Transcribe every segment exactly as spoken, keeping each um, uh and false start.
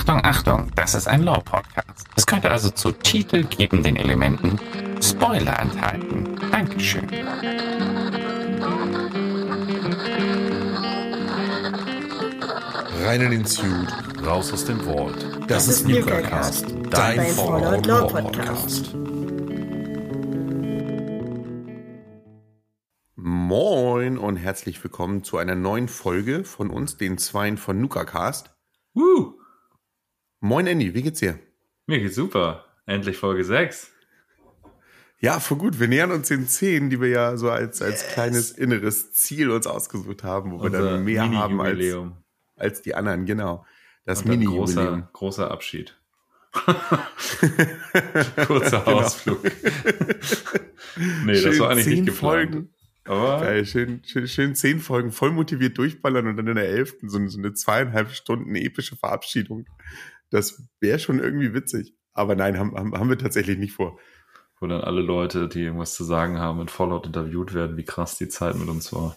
Achtung, Achtung, das ist ein Lore-Podcast. Es könnte also zu titelgebenden Elementen Spoiler enthalten. Dankeschön. Rein in den Suit, raus aus dem Vault. Das, das ist NukaCast, dein, dein Fallout Lore Podcast. Moin und herzlich willkommen zu einer neuen Folge von uns, den Zweien von NukaCast. Woo! Moin Andy, wie geht's dir? Mir geht's super. Endlich Folge sechs. Ja, voll gut. Wir nähern uns den zehn, die wir ja so als, als yes. kleines inneres Ziel uns ausgesucht haben, wo Unser wir dann mehr haben als, als die anderen. Genau. Das Mini-Jubiläum. Großer, großer Abschied. Kurzer genau. Ausflug. Nee, schön, das war eigentlich nicht geplant. Folgen. Aber geil, schön, schön, schön zehn Folgen voll motiviert durchballern und dann in der elften so, so eine zweieinhalb Stunden epische Verabschiedung. Das wäre schon irgendwie witzig. Aber nein, haben, haben, haben wir tatsächlich nicht vor. Wo dann alle Leute, die irgendwas zu sagen haben, in Fallout interviewt werden, wie krass die Zeit mit uns war.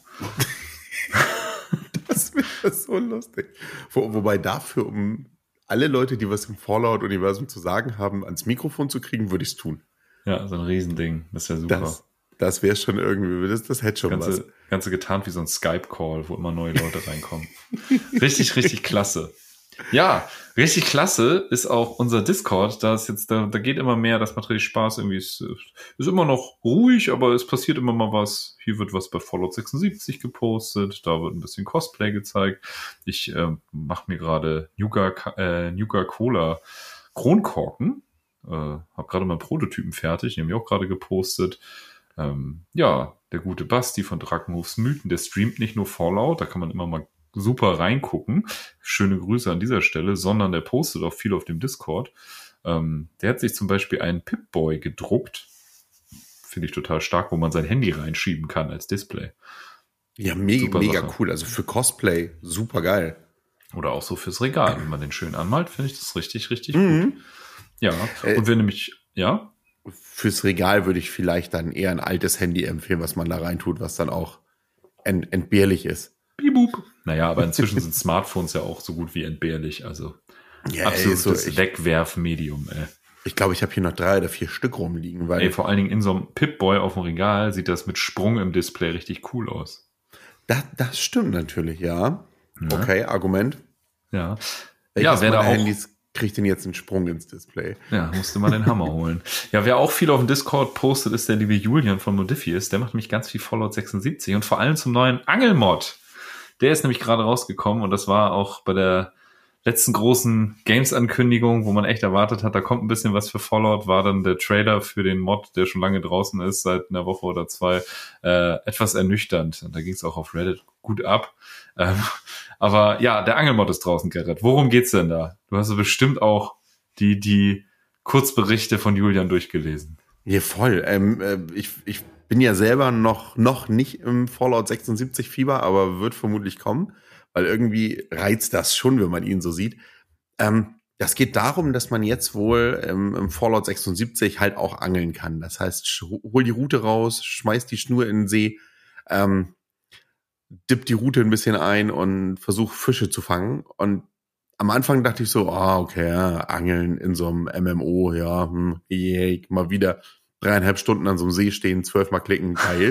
Das wäre so lustig. Wo, wobei dafür, um alle Leute, die was im Fallout-Universum zu sagen haben, ans Mikrofon zu kriegen, würde ich es tun. Ja, so ein Riesending. Das wäre super. Das, das wäre schon irgendwie, das, das hätte schon ganze, was. Ganze getarnt wie so ein Skype-Call, wo immer neue Leute reinkommen. Richtig, richtig klasse. Ja, richtig klasse ist auch unser Discord. Da ist jetzt, da, da geht immer mehr, das macht richtig Spaß. Irgendwie ist, ist immer noch ruhig, aber es passiert immer mal was. Hier wird was bei Fallout sechsundsiebzig gepostet, da wird ein bisschen Cosplay gezeigt. Ich äh, mache mir gerade Nuka, äh, Nuka Cola Kronkorken. Äh, habe gerade meinen Prototypen fertig, den habe ich auch gerade gepostet. Ähm, ja, der gute Basti von Drakenhofs Mythen, der streamt nicht nur Fallout, da kann man immer mal super reingucken. Schöne Grüße an dieser Stelle, sondern der postet auch viel auf dem Discord. Ähm, der hat sich zum Beispiel einen Pip-Boy gedruckt. Finde ich total stark, wo man sein Handy reinschieben kann als Display. Ja, mega, mega cool. Also für Cosplay super geil. Oder auch so fürs Regal. Wenn man den schön anmalt, finde ich das richtig, richtig mhm. gut. Ja, äh, und wenn nämlich, ja. Fürs Regal würde ich vielleicht dann eher ein altes Handy empfehlen, was man da reintut, was dann auch ent- entbehrlich ist. Bibub. Naja, aber inzwischen sind Smartphones ja auch so gut wie entbehrlich. Also ja, absolutes ey, so, ich, Wegwerfmedium. Ey. Ich glaube, ich habe hier noch drei oder vier Stück rumliegen. Weil ey, vor allen Dingen in so einem Pip-Boy auf dem Regal sieht das mit Sprung im Display richtig cool aus. Das, das stimmt natürlich, ja. ja. Okay, Argument. Ja. Welches ja, wer da auch Handys kriegt denn jetzt einen Sprung ins Display? Ja, musste man den Hammer holen. Ja, wer auch viel auf dem Discord postet, ist der liebe Julian von Modifius. Der macht nämlich ganz viel Fallout sechsundsiebzig und vor allem zum neuen Angelmod. Der ist nämlich gerade rausgekommen und das war auch bei der letzten großen Games-Ankündigung, wo man echt erwartet hat, da kommt ein bisschen was für Fallout, war dann der Trailer für den Mod, der schon lange draußen ist, seit einer Woche oder zwei, äh, etwas ernüchternd. Und da ging es auch auf Reddit gut ab. Ähm, aber ja, der Angelmod ist draußen, Gerrit. Worum geht's denn da? Du hast ja bestimmt auch die, die Kurzberichte von Julian durchgelesen. Ja, voll. Ähm, äh, ich, ich bin ja selber noch, noch nicht im Fallout sechsundsiebzig Fieber, aber wird vermutlich kommen, weil irgendwie reizt das schon, wenn man ihn so sieht. Ähm, das geht darum, dass man jetzt wohl ähm, im Fallout sechsundsiebzig halt auch angeln kann. Das heißt, hol die Rute raus, schmeiß die Schnur in den See, ähm, dipp die Rute ein bisschen ein und versuch Fische zu fangen. Und am Anfang dachte ich so, ah, okay, ja, Angeln in so einem M M O, ja, hm, yeah, mal wieder dreieinhalb Stunden an so einem See stehen, zwölfmal klicken, geil.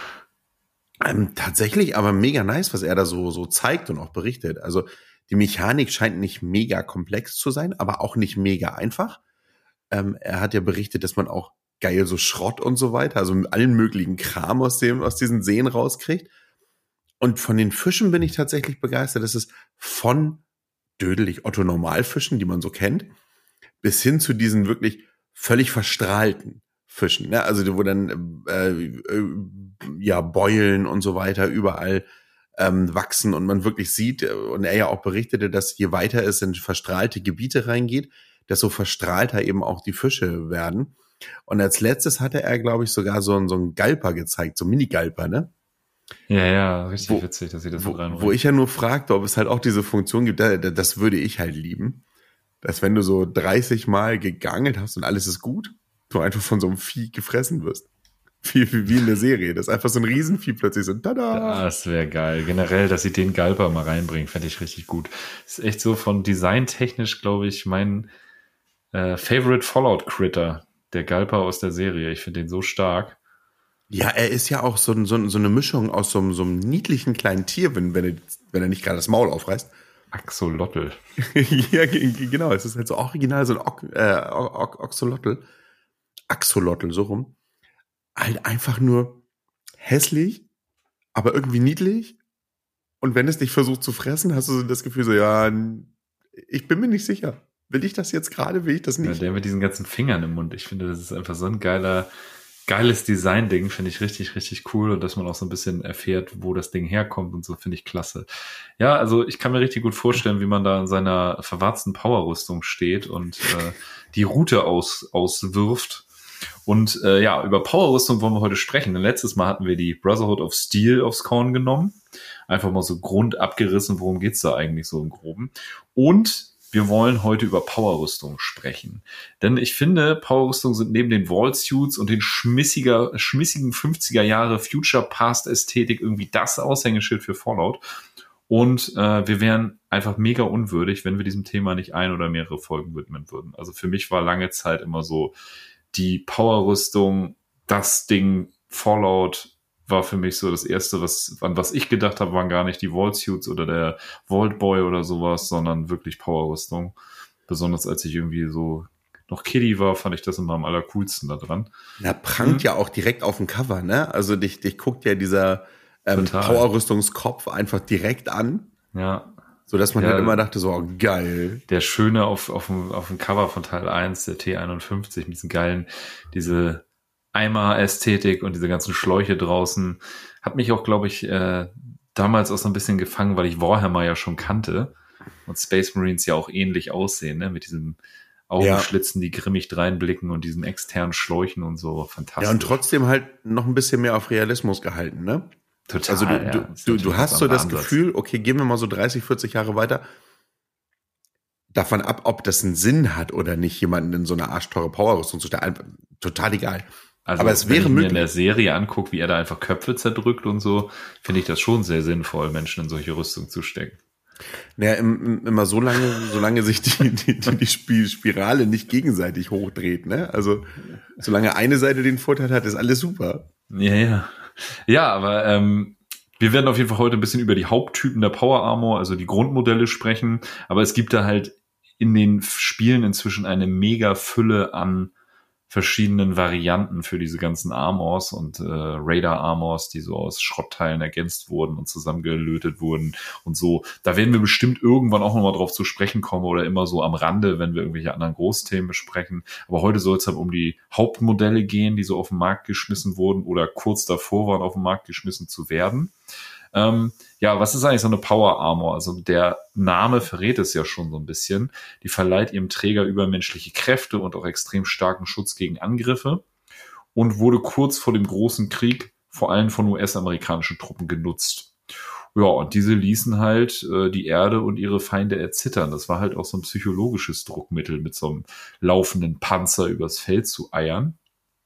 ähm, tatsächlich aber mega nice, was er da so, so zeigt und auch berichtet. Also die Mechanik scheint nicht mega komplex zu sein, aber auch nicht mega einfach. Ähm, er hat ja berichtet, dass man auch geil so Schrott und so weiter, also allen möglichen Kram aus dem, aus diesen Seen rauskriegt. Und von den Fischen bin ich tatsächlich begeistert. Das ist von dödelig Otto-Normalfischen, die man so kennt, bis hin zu diesen wirklich völlig verstrahlten Fischen, ne? Also wo dann äh, äh, ja Beulen und so weiter überall ähm, wachsen und man wirklich sieht, und er ja auch berichtete, dass je weiter es in verstrahlte Gebiete reingeht, desto verstrahlter eben auch die Fische werden. Und als letztes hatte er, glaube ich, sogar so, einen so einen Galper gezeigt, so Mini-Galper, ne? Ja, ja, richtig wo, witzig, dass sie das so reinholen. Wo ich ja nur fragte, ob es halt auch diese Funktion gibt, das würde ich halt lieben, dass wenn du so dreißig Mal gegangelt hast und alles ist gut, du einfach von so einem Vieh gefressen wirst. Wie, wie, wie in der Serie. Das ist einfach so ein Riesenvieh plötzlich so, tada! Das wäre geil. Generell, dass sie den Galper mal reinbringen, fände ich richtig gut. Ist echt so von designtechnisch, glaube ich, mein äh, Favorite Fallout-Critter. Der Galper aus der Serie. Ich finde den so stark. Ja, er ist ja auch so, so, so eine Mischung aus so, so einem niedlichen kleinen Tier, wenn, wenn, er, wenn er nicht gerade das Maul aufreißt. Axolotl. Ja, genau. Es ist halt so original so ein Ox, äh, Oxolotl. Axolotl, so rum. Halt einfach nur hässlich, aber irgendwie niedlich. Und wenn es dich versucht zu fressen, hast du so das Gefühl so, ja, ich bin mir nicht sicher. Will ich das jetzt gerade? Will ich das nicht? Ja, der mit diesen ganzen Fingern im Mund. Ich finde, das ist einfach so ein geiler, geiles Design-Ding. Finde ich richtig, richtig cool. Und dass man auch so ein bisschen erfährt, wo das Ding herkommt und so, finde ich klasse. Ja, also ich kann mir richtig gut vorstellen, wie man da in seiner verwarzten Power-Rüstung steht und äh, die Route aus, auswirft. Und äh, ja, über Power-Rüstung wollen wir heute sprechen. Denn letztes Mal hatten wir die Brotherhood of Steel aufs Korn genommen. Einfach mal so Grund abgerissen, worum geht's da eigentlich so im Groben. Und wir wollen heute über Power-Rüstung sprechen. Denn ich finde, Power-Rüstung sind neben den Wall-Suits und den schmissiger, schmissigen fünfziger Jahre Future-Past-Ästhetik irgendwie das Aushängeschild für Fallout. Und äh, wir wären einfach mega unwürdig, wenn wir diesem Thema nicht ein oder mehrere Folgen widmen würden. Also für mich war lange Zeit immer so, die Power-Rüstung, das Ding Fallout war für mich so das Erste, was, an was ich gedacht habe, waren gar nicht die Vault-Suits oder der Vault-Boy oder sowas, sondern wirklich Power-Rüstung. Besonders als ich irgendwie so noch Kiddie war, fand ich das immer am allercoolsten da dran. Na, prangt mhm. ja auch direkt auf dem Cover, ne? Also dich, dich guckt ja dieser ähm, Power-Rüstungskopf einfach direkt an. Ja. So dass man ja, halt immer dachte, so, oh, geil. Der Schöne auf, auf, dem, auf dem Cover von Teil eins, der T einundfünfzig, mit diesen geilen, diese Eimer-Ästhetik und diese ganzen Schläuche draußen, hat mich auch, glaube ich, äh, damals auch so ein bisschen gefangen, weil ich Warhammer ja schon kannte und Space Marines ja auch ähnlich aussehen, ne? Mit diesen Augenschlitzen, ja. die grimmig dreinblicken und diesen externen Schläuchen und so, fantastisch. Ja, und trotzdem halt noch ein bisschen mehr auf Realismus gehalten, ne? Total, also du, ja, du, du, du hast so das Ansatz. Gefühl, okay, gehen wir mal so dreißig, vierzig Jahre weiter, davon ab, ob das einen Sinn hat oder nicht, jemanden in so eine arschteure Powerrüstung zu stellen, total egal. Also aber es wenn wäre ich mir möglich. in der Serie angucke, wie er da einfach Köpfe zerdrückt und so, finde ich das schon sehr sinnvoll, Menschen in solche Rüstung zu stecken. Naja, immer so lange, solange sich die, die, die Spirale nicht gegenseitig hochdreht, ne? Also, solange eine Seite den Vorteil hat, ist alles super. Ja, ja. Ja, aber ähm, wir werden auf jeden Fall heute ein bisschen über die Haupttypen der Power Armor, also die Grundmodelle sprechen. Aber es gibt da halt in den Spielen inzwischen eine mega Fülle an verschiedenen Varianten für diese ganzen Armors und äh, Radar-Armors, die so aus Schrottteilen ergänzt wurden und zusammengelötet wurden und so. Da werden wir bestimmt irgendwann auch nochmal drauf zu sprechen kommen oder immer so am Rande, wenn wir irgendwelche anderen Großthemen besprechen. Aber heute soll es halt um die Hauptmodelle gehen, die so auf den Markt geschmissen wurden oder kurz davor waren, auf den Markt geschmissen zu werden. Ähm, ja, was ist eigentlich so eine Power Armor? Also der Name verrät es ja schon so ein bisschen. Die verleiht ihrem Träger übermenschliche Kräfte und auch extrem starken Schutz gegen Angriffe und wurde kurz vor dem großen Krieg vor allem von U S-amerikanischen Truppen genutzt. Ja, und diese ließen halt äh, die Erde und ihre Feinde erzittern. Das war halt auch so ein psychologisches Druckmittel, mit so einem laufenden Panzer übers Feld zu eiern.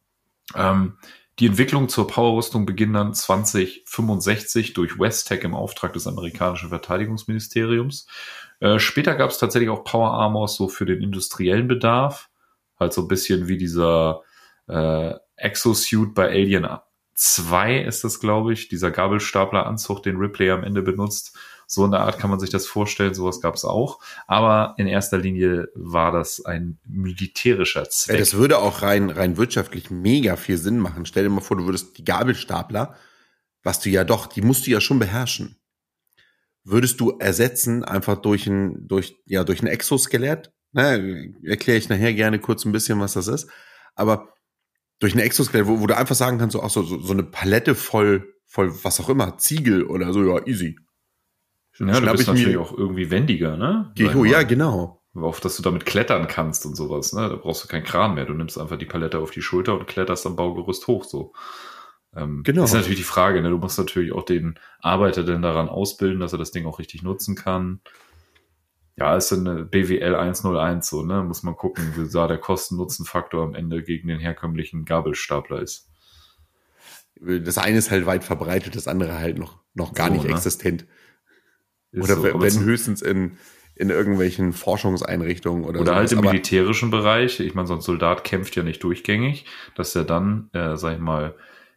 Ähm, Die Entwicklung zur Powerrüstung beginnt dann zwanzig fünfundsechzig durch Westech im Auftrag des amerikanischen Verteidigungsministeriums. Äh, später gab es tatsächlich auch Power Armors so für den industriellen Bedarf. Halt so ein bisschen wie dieser äh, Exosuit bei Alien zwei ist das, glaube ich. Dieser Gabelstapleranzug, den Ripley am Ende benutzt. So in der Art kann man sich das vorstellen, sowas gab es auch. Aber in erster Linie war das ein militärischer Zweck. Ja, das würde auch rein, rein wirtschaftlich mega viel Sinn machen. Stell dir mal vor, du würdest die Gabelstapler, was du ja doch, die musst du ja schon beherrschen, würdest du ersetzen einfach durch ein, durch, ja, durch ein Exoskelett. Ne, erkläre ich nachher gerne kurz ein bisschen, was das ist. Aber durch ein Exoskelett, wo, wo du einfach sagen kannst, so, ach so, so, so eine Palette voll, voll, was auch immer, Ziegel oder so, ja, easy. Ja, du bist natürlich auch irgendwie wendiger, ne? Oh, ja, genau. Auf dass du damit klettern kannst und sowas, ne? Da brauchst du keinen Kran mehr. Du nimmst einfach die Palette auf die Schulter und kletterst am Baugerüst hoch, so. Ähm, genau. Ist natürlich die Frage, ne? Du musst natürlich auch den Arbeiter denn daran ausbilden, dass er das Ding auch richtig nutzen kann. Ja, ist eine B W L hunderteins, so, ne? Muss man gucken, wie da der Kosten-Nutzen-Faktor am Ende gegen den herkömmlichen Gabelstapler ist. das eine ist halt weit verbreitet, das andere halt noch, noch gar So, nicht ne? existent. Ist Oder so, wenn aber zum- höchstens in, in irgendwelchen Forschungseinrichtungen oder Oder halt sowas. im Aber militärischen Bereich. Ich meine, so ein Soldat kämpft ja nicht durchgängig, dass er dann, äh, sag ich mal,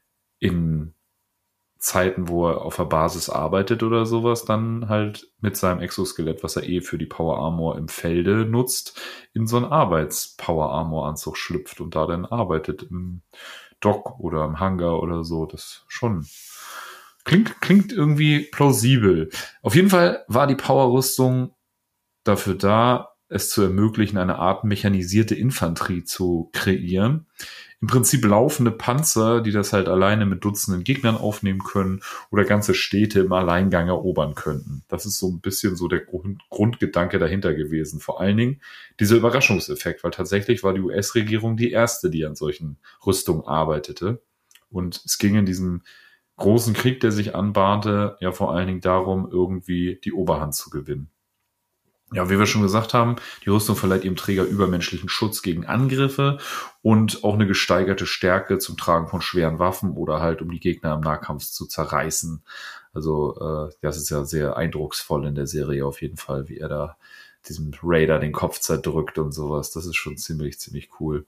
in Zeiten, wo er auf der Basis arbeitet oder sowas, dann halt mit seinem Exoskelett, was er eh für die Power Armor im Felde nutzt, in so einen Arbeits-Power Armor Anzug schlüpft und da dann arbeitet im Dock oder im Hangar oder so. Das schon klingt, klingt irgendwie plausibel. Auf jeden Fall war die Power-Rüstung dafür da, es zu ermöglichen, eine Art mechanisierte Infanterie zu kreieren. Im Prinzip laufende Panzer, die das halt alleine mit Dutzenden Gegnern aufnehmen können oder ganze Städte im Alleingang erobern könnten. Das ist so ein bisschen so der Grund, Grundgedanke dahinter gewesen. Vor allen Dingen dieser Überraschungseffekt, weil tatsächlich war die U S-Regierung die erste, die an solchen Rüstungen arbeitete. Und es ging in diesem großen Krieg, der sich anbahnte, ja vor allen Dingen darum, irgendwie die Oberhand zu gewinnen. Ja, wie wir schon gesagt haben, die Rüstung verleiht ihrem Träger übermenschlichen Schutz gegen Angriffe und auch eine gesteigerte Stärke zum Tragen von schweren Waffen oder halt, um die Gegner im Nahkampf zu zerreißen. Also äh, das ist ja sehr eindrucksvoll in der Serie auf jeden Fall, wie er da diesem Raider den Kopf zerdrückt und sowas. Das ist schon ziemlich, ziemlich cool.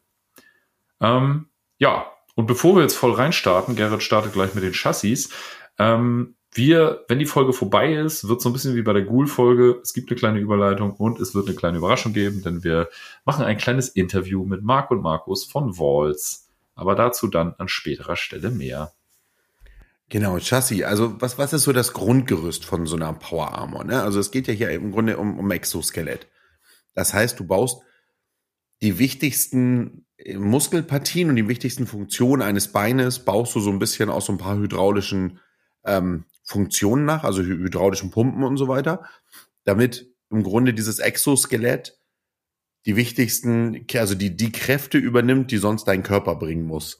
Ähm, ja, und bevor wir jetzt voll reinstarten, Gerrit startet gleich mit den Chassis, ähm, Wir, wenn die Folge vorbei ist, wird so ein bisschen wie bei der Ghoul-Folge. Es gibt eine kleine Überleitung und es wird eine kleine Überraschung geben, denn wir machen ein kleines Interview mit Marc und Markus von Walls. Aber dazu dann an späterer Stelle mehr. genau, Chassis. Also was, was ist so das Grundgerüst von so einer Power Armor? Ne? Also es geht ja hier im Grunde um, um Exoskelett. Das heißt, du baust die wichtigsten Muskelpartien und die wichtigsten Funktionen eines Beines baust du so ein bisschen aus so ein paar hydraulischen ähm, Funktionen nach, also hydraulischen Pumpen und so weiter, damit im Grunde dieses Exoskelett die wichtigsten, also die, die Kräfte übernimmt, die sonst dein Körper bringen muss.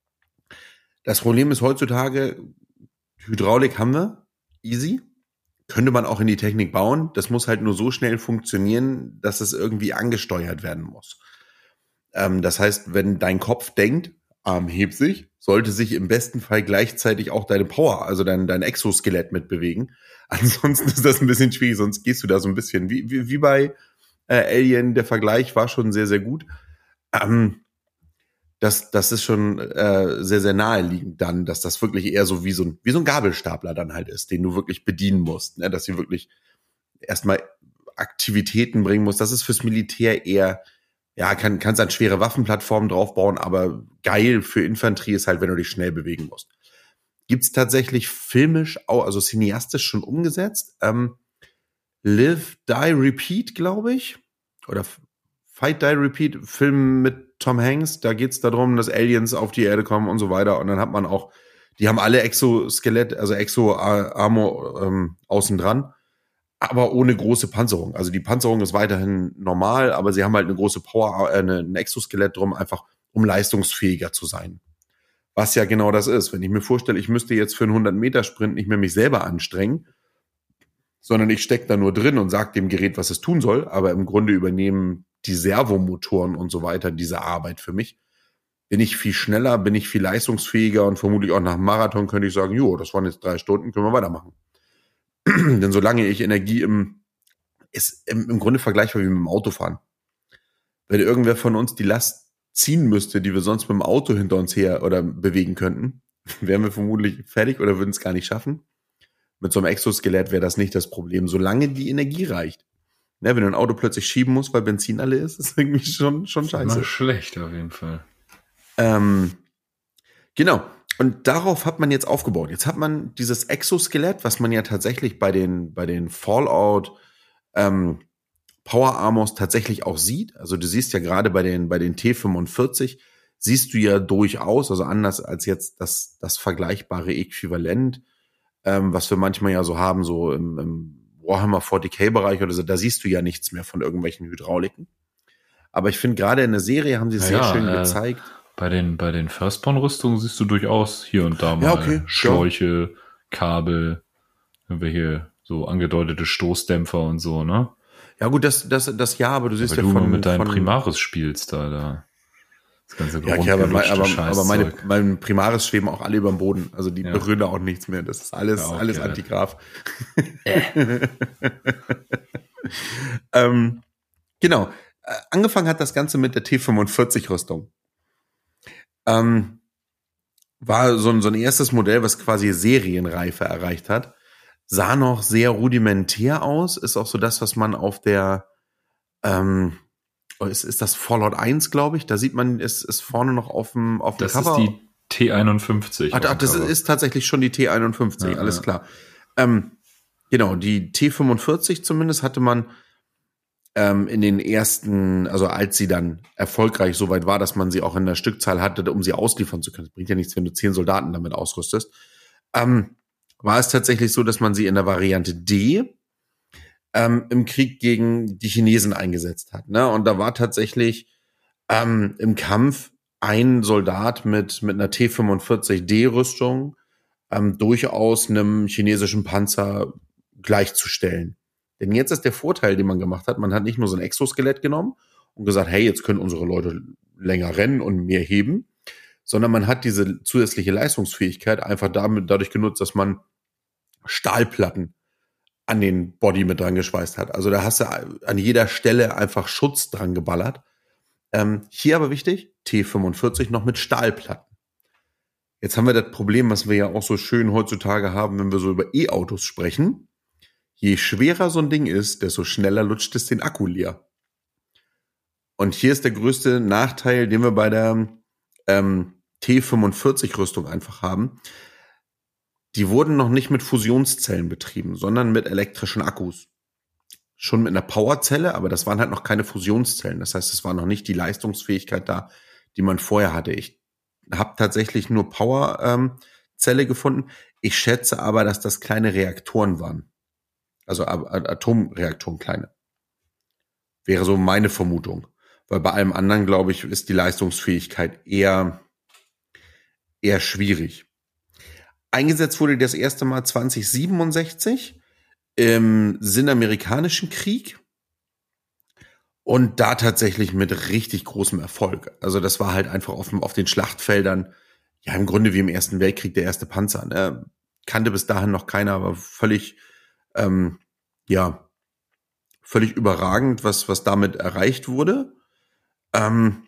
Das Problem ist heutzutage, Hydraulik haben wir, easy, könnte man auch in die Technik bauen, das muss halt nur so schnell funktionieren, dass es irgendwie angesteuert werden muss. Ähm, das heißt, wenn dein Kopf denkt, Arm hebt sich, sollte sich im besten Fall gleichzeitig auch deine Power, also dein, dein Exoskelett mitbewegen. Ansonsten ist das ein bisschen schwierig, sonst gehst du da so ein bisschen, wie, wie, wie bei äh, Alien, der Vergleich war schon sehr, sehr gut. Ähm, das, das ist schon äh, sehr, sehr naheliegend dann, dass das wirklich eher so wie so ein, wie so ein Gabelstapler dann halt ist, den du wirklich bedienen musst, ne? Dass sie wirklich erstmal Aktivitäten bringen musst. Das ist fürs Militär eher, ja, kann, kannst an schwere Waffenplattformen draufbauen, aber geil für Infanterie ist halt, wenn du dich schnell bewegen musst. Gibt's tatsächlich filmisch, auch, also cineastisch schon umgesetzt. Ähm, Live, Die, Repeat, glaube ich. Oder Fight, Die, Repeat, Film mit Tom Hanks. Da geht's darum, dass Aliens auf die Erde kommen und so weiter. Und dann hat man auch, die haben alle Exoskelett, also Exo-Armor ähm, außen dran, aber ohne große Panzerung. Also die Panzerung ist weiterhin normal, aber sie haben halt eine große Power, äh, ein Exoskelett drum, einfach um leistungsfähiger zu sein. Was ja genau das ist. Wenn ich mir vorstelle, ich müsste jetzt für einen hundert Meter Sprint nicht mehr mich selber anstrengen, sondern ich stecke da nur drin und sage dem Gerät, was es tun soll, aber im Grunde übernehmen die Servomotoren und so weiter diese Arbeit für mich. Bin ich viel schneller, bin ich viel leistungsfähiger und vermutlich auch nach dem Marathon könnte ich sagen, jo, das waren jetzt drei Stunden, können wir weitermachen. Denn solange ich Energie im, ist im, im Grunde vergleichbar wie mit dem Autofahren. Wenn irgendwer von uns die Last ziehen müsste, die wir sonst mit dem Auto hinter uns her oder bewegen könnten, wären wir vermutlich fertig oder würden es gar nicht schaffen. Mit so einem Exoskelett wäre das nicht das Problem, solange die Energie reicht. Ne, wenn du ein Auto plötzlich schieben musst, weil Benzin alle ist, ist irgendwie schon, schon scheiße. Immer schlecht auf jeden Fall. Ähm, genau. Und darauf hat man jetzt aufgebaut. Jetzt hat man dieses Exoskelett, was man ja tatsächlich bei den, bei den Fallout ähm, Power Armors tatsächlich auch sieht. Also du siehst ja gerade bei den, bei den T fünfundvierzig, siehst du ja durchaus, also anders als jetzt das, das vergleichbare Äquivalent, ähm, was wir manchmal ja so haben, so im, im Warhammer forty K-Bereich oder so, da siehst du ja nichts mehr von irgendwelchen Hydrauliken. Aber ich finde, gerade in der Serie haben sie es Ja, sehr schön äh, gezeigt. Bei den, bei den Firstborn-Rüstungen siehst du durchaus hier und da mal Ja, okay, Schläuche, Kabel, irgendwelche so angedeutete Stoßdämpfer und so, ne? Ja gut, das, das, das ja, aber du siehst Weil ja du von, nur mit deinen von Primaris spielst da, da. Das ganze Ja, okay, aber, mein, aber, aber meine, Scheißzeug. mein Primaris schweben auch alle über dem Boden. Also die Ja. berühren da auch nichts mehr. Das ist alles, Ja, auch alles geil. Antigraf. ähm, genau. Äh, Angefangen hat das Ganze mit der T fünfundvierzig-Rüstung. Ähm, war so ein, so ein erstes Modell, was quasi Serienreife erreicht hat. Sah noch sehr rudimentär aus. Ist auch so das, was man auf der ähm, Ist, ist das Fallout eins, glaube ich? Da sieht man, ist, ist vorne noch auf dem, auf dem Das Cover. ist die T einundfünfzig. Ach, ach, das Cover. ist tatsächlich schon die T einundfünfzig, Ja, alles ja. klar. Ähm, genau, die T fünfundvierzig zumindest hatte man ähm, in den ersten, also als sie dann erfolgreich so weit war, dass man sie auch in der Stückzahl hatte, um sie ausliefern zu können. Das bringt ja nichts, wenn du zehn Soldaten damit ausrüstest. Ähm, war es tatsächlich so, dass man sie in der Variante D ähm, im Krieg gegen die Chinesen eingesetzt hat. Ne? Und da war tatsächlich ähm, im Kampf ein Soldat mit mit einer T fünfundvierzig D-Rüstung ähm, durchaus einem chinesischen Panzer gleichzustellen. Denn jetzt ist der Vorteil, den man gemacht hat, man hat nicht nur so ein Exoskelett genommen und gesagt, hey, jetzt können unsere Leute länger rennen und mehr heben, sondern man hat diese zusätzliche Leistungsfähigkeit einfach damit, dadurch genutzt, dass man Stahlplatten an den Body mit dran geschweißt hat. Also da hast du an jeder Stelle einfach Schutz dran geballert. Ähm, hier aber wichtig, T fünfundvierzig noch mit Stahlplatten. Jetzt haben wir das Problem, was wir ja auch so schön heutzutage haben, wenn wir so über E-Autos sprechen. Je schwerer so ein Ding ist, desto schneller lutscht es den Akku leer. Und hier ist der größte Nachteil, den wir bei der ähm, T fünfundvierzig-Rüstung einfach haben. Die wurden noch nicht mit Fusionszellen betrieben, sondern mit elektrischen Akkus. Schon mit einer Powerzelle, aber das waren halt noch keine Fusionszellen. Das heißt, es war noch nicht die Leistungsfähigkeit da, die man vorher hatte. Ich habe tatsächlich nur Powerzelle ähm, gefunden. Ich schätze aber, dass das kleine Reaktoren waren. Also Atomreaktoren, kleine. Wäre so meine Vermutung. Weil bei allem anderen, glaube ich, ist die Leistungsfähigkeit eher, eher schwierig. Eingesetzt wurde das erste Mal zwanzig siebenundsechzig im Sinamerikanischen Krieg und da tatsächlich mit richtig großem Erfolg. Also das war halt einfach auf, auf den Schlachtfeldern, ja im Grunde wie im Ersten Weltkrieg der erste Panzer. Ne? Kannte bis dahin noch keiner, aber völlig, ähm, ja, völlig überragend, was, was damit erreicht wurde. Ähm,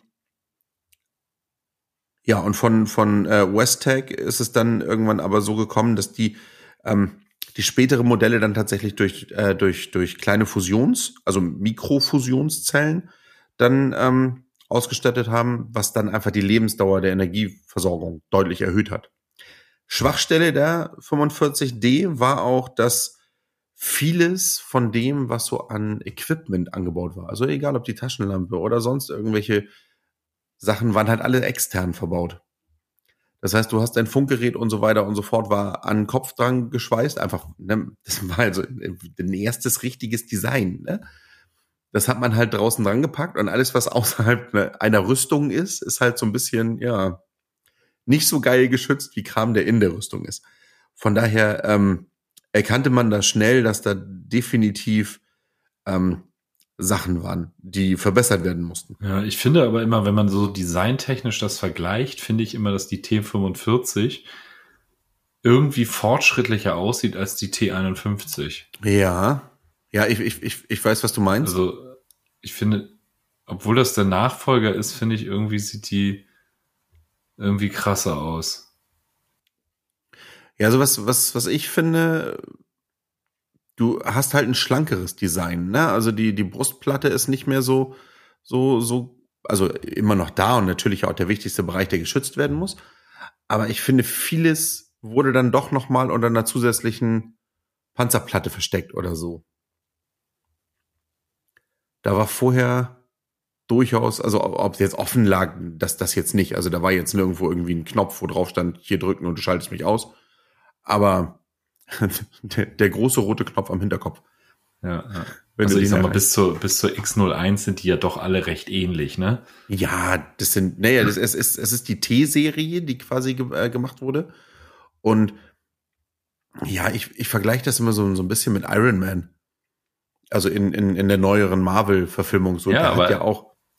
Ja, und von von äh, Westech ist es dann irgendwann aber so gekommen, dass die ähm, die späteren Modelle dann tatsächlich durch äh, durch durch kleine Fusions, also Mikrofusionszellen dann ähm, ausgestattet haben, was dann einfach die Lebensdauer der Energieversorgung deutlich erhöht hat. Schwachstelle der fünfundvierzig D war auch, dass vieles von dem, was so an Equipment angebaut war, also egal ob die Taschenlampe oder sonst irgendwelche Sachen, waren halt alle extern verbaut. Das heißt, du hast dein Funkgerät und so weiter und so fort war an den Kopf dran geschweißt. Einfach, ne, das war also ein erstes richtiges Design. Ne? Das hat man halt draußen dran gepackt und alles, was außerhalb einer Rüstung ist, ist halt so ein bisschen, ja, nicht so geil geschützt, wie Kram, der in der Rüstung ist. Von daher ähm, erkannte man da schnell, dass da definitiv ähm, Sachen waren, die verbessert werden mussten. Ja, ich finde aber immer, wenn man so designtechnisch das vergleicht, finde ich immer, dass die T fünfundvierzig irgendwie fortschrittlicher aussieht als die T einundfünfzig. Ja, ja, ich, ich, ich, ich weiß, was du meinst. Also ich finde, obwohl das der Nachfolger ist, finde ich, irgendwie sieht die irgendwie krasser aus. Ja, also was, was, was ich finde, du hast halt ein schlankeres Design, ne? Also die, die Brustplatte ist nicht mehr so, so, so, also immer noch da und natürlich auch der wichtigste Bereich, der geschützt werden muss. Aber ich finde, vieles wurde dann doch nochmal unter einer zusätzlichen Panzerplatte versteckt oder so. Da war vorher durchaus, also ob es jetzt offen lag, das, das jetzt nicht. Also da war jetzt nirgendwo irgendwie ein Knopf, wo drauf stand, hier drücken und du schaltest mich aus. Aber der, der große rote Knopf am Hinterkopf. Ja, ja. Wenn also du ich den sag mal, erreichst. bis zur, bis zur X null eins sind die ja doch alle recht ähnlich, ne? Ja, das sind, naja, das, es, ist, es ist die T-Serie, die quasi ge, äh, gemacht wurde. Und ja, ich, ich vergleiche das immer so, so ein bisschen mit Iron Man. Also in, in, in der neueren Marvel-Verfilmung. So, Ja, der aber hat ja auch.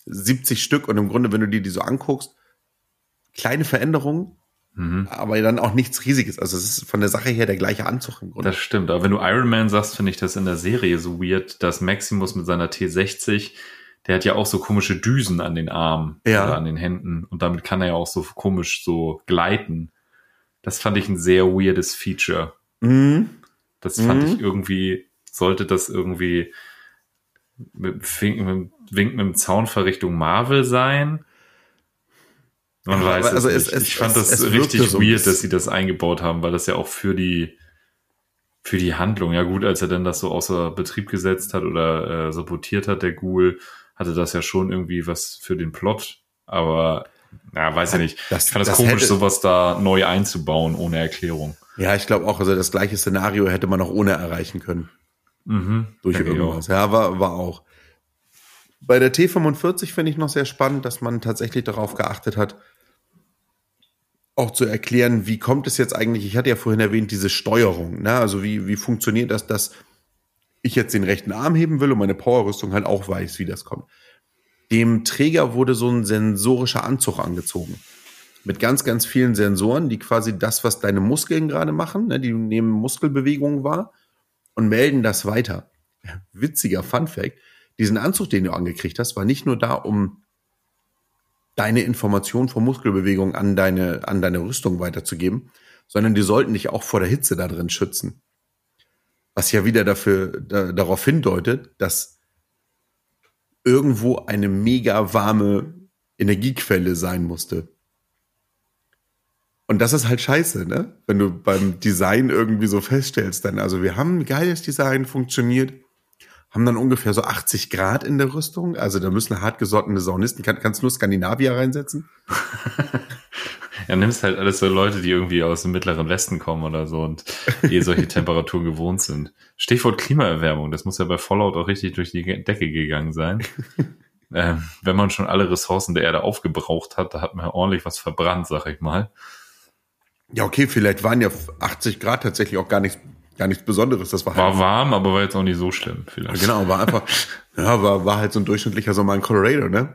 siebzig Stück und im Grunde, wenn du dir die so anguckst, kleine Veränderungen, mhm. aber dann auch nichts Riesiges. Also es ist von der Sache her der gleiche Anzug im Grunde. Das stimmt, aber wenn du Iron Man sagst, finde ich das in der Serie so weird, dass Maximus mit seiner T sechzig, der hat ja auch so komische Düsen an den Armen ja. oder an den Händen und damit kann er ja auch so komisch so gleiten. Das fand ich ein sehr weirdes Feature. Mhm. Das fand mhm. ich irgendwie, sollte das irgendwie mit, Wink, mit, Wink mit dem Zaunfall Richtung Marvel sein? Man ja, weiß also es nicht. Es, ich fand es, das es richtig so weird, dass sie das eingebaut haben, weil das ja auch für die für die Handlung, ja gut, als er dann das so außer Betrieb gesetzt hat oder äh, sabotiert hat, der Ghoul, hatte das ja schon irgendwie was für den Plot, aber ja, weiß ich nicht. Das, ich fand das, das komisch, hätte, sowas da neu einzubauen, ohne Erklärung. Ja, ich glaube auch, also das gleiche Szenario hätte man auch ohne erreichen können. Mhm, durch irgendwas. Ja, war, war auch. Bei der T fünfundvierzig finde ich noch sehr spannend, dass man tatsächlich darauf geachtet hat, auch zu erklären, wie kommt es jetzt eigentlich, ich hatte ja vorhin erwähnt, diese Steuerung, ne? Also wie, wie funktioniert das, dass ich jetzt den rechten Arm heben will und meine Powerrüstung halt auch weiß, wie das kommt. Dem Träger wurde so ein sensorischer Anzug angezogen. Mit ganz, ganz vielen Sensoren, die quasi das, was deine Muskeln gerade machen, ne, die nehmen Muskelbewegungen wahr und melden das weiter. Witziger Funfact, diesen Anzug, den du angekriegt hast, war nicht nur da, um deine Informationen von Muskelbewegungen an deine, an deine Rüstung weiterzugeben, sondern die sollten dich auch vor der Hitze da drin schützen. Was ja wieder dafür, da, darauf hindeutet, dass irgendwo eine mega warme Energiequelle sein musste. Und das ist halt scheiße, ne? Wenn du beim Design irgendwie so feststellst, dann, also wir haben ein geiles Design, funktioniert, haben dann ungefähr so achtzig Grad in der Rüstung, also da müssen hartgesottene Saunisten, kann, kannst du nur Skandinavier reinsetzen? Ja, nimmst halt alles so Leute, die irgendwie aus dem Mittleren Westen kommen oder so und eh solche Temperaturen gewohnt sind. Stichwort Klimaerwärmung, das muss ja bei Fallout auch richtig durch die Decke gegangen sein. ähm, wenn man schon alle Ressourcen der Erde aufgebraucht hat, da hat man ja ordentlich was verbrannt, sag ich mal. Ja, okay, vielleicht waren ja achtzig Grad tatsächlich auch gar nichts, gar nichts Besonderes. Das war, halt war warm, aber war jetzt auch nicht so schlimm. Vielleicht. Genau, war einfach, ja, war, war halt so ein durchschnittlicher Sommer in Colorado, ne?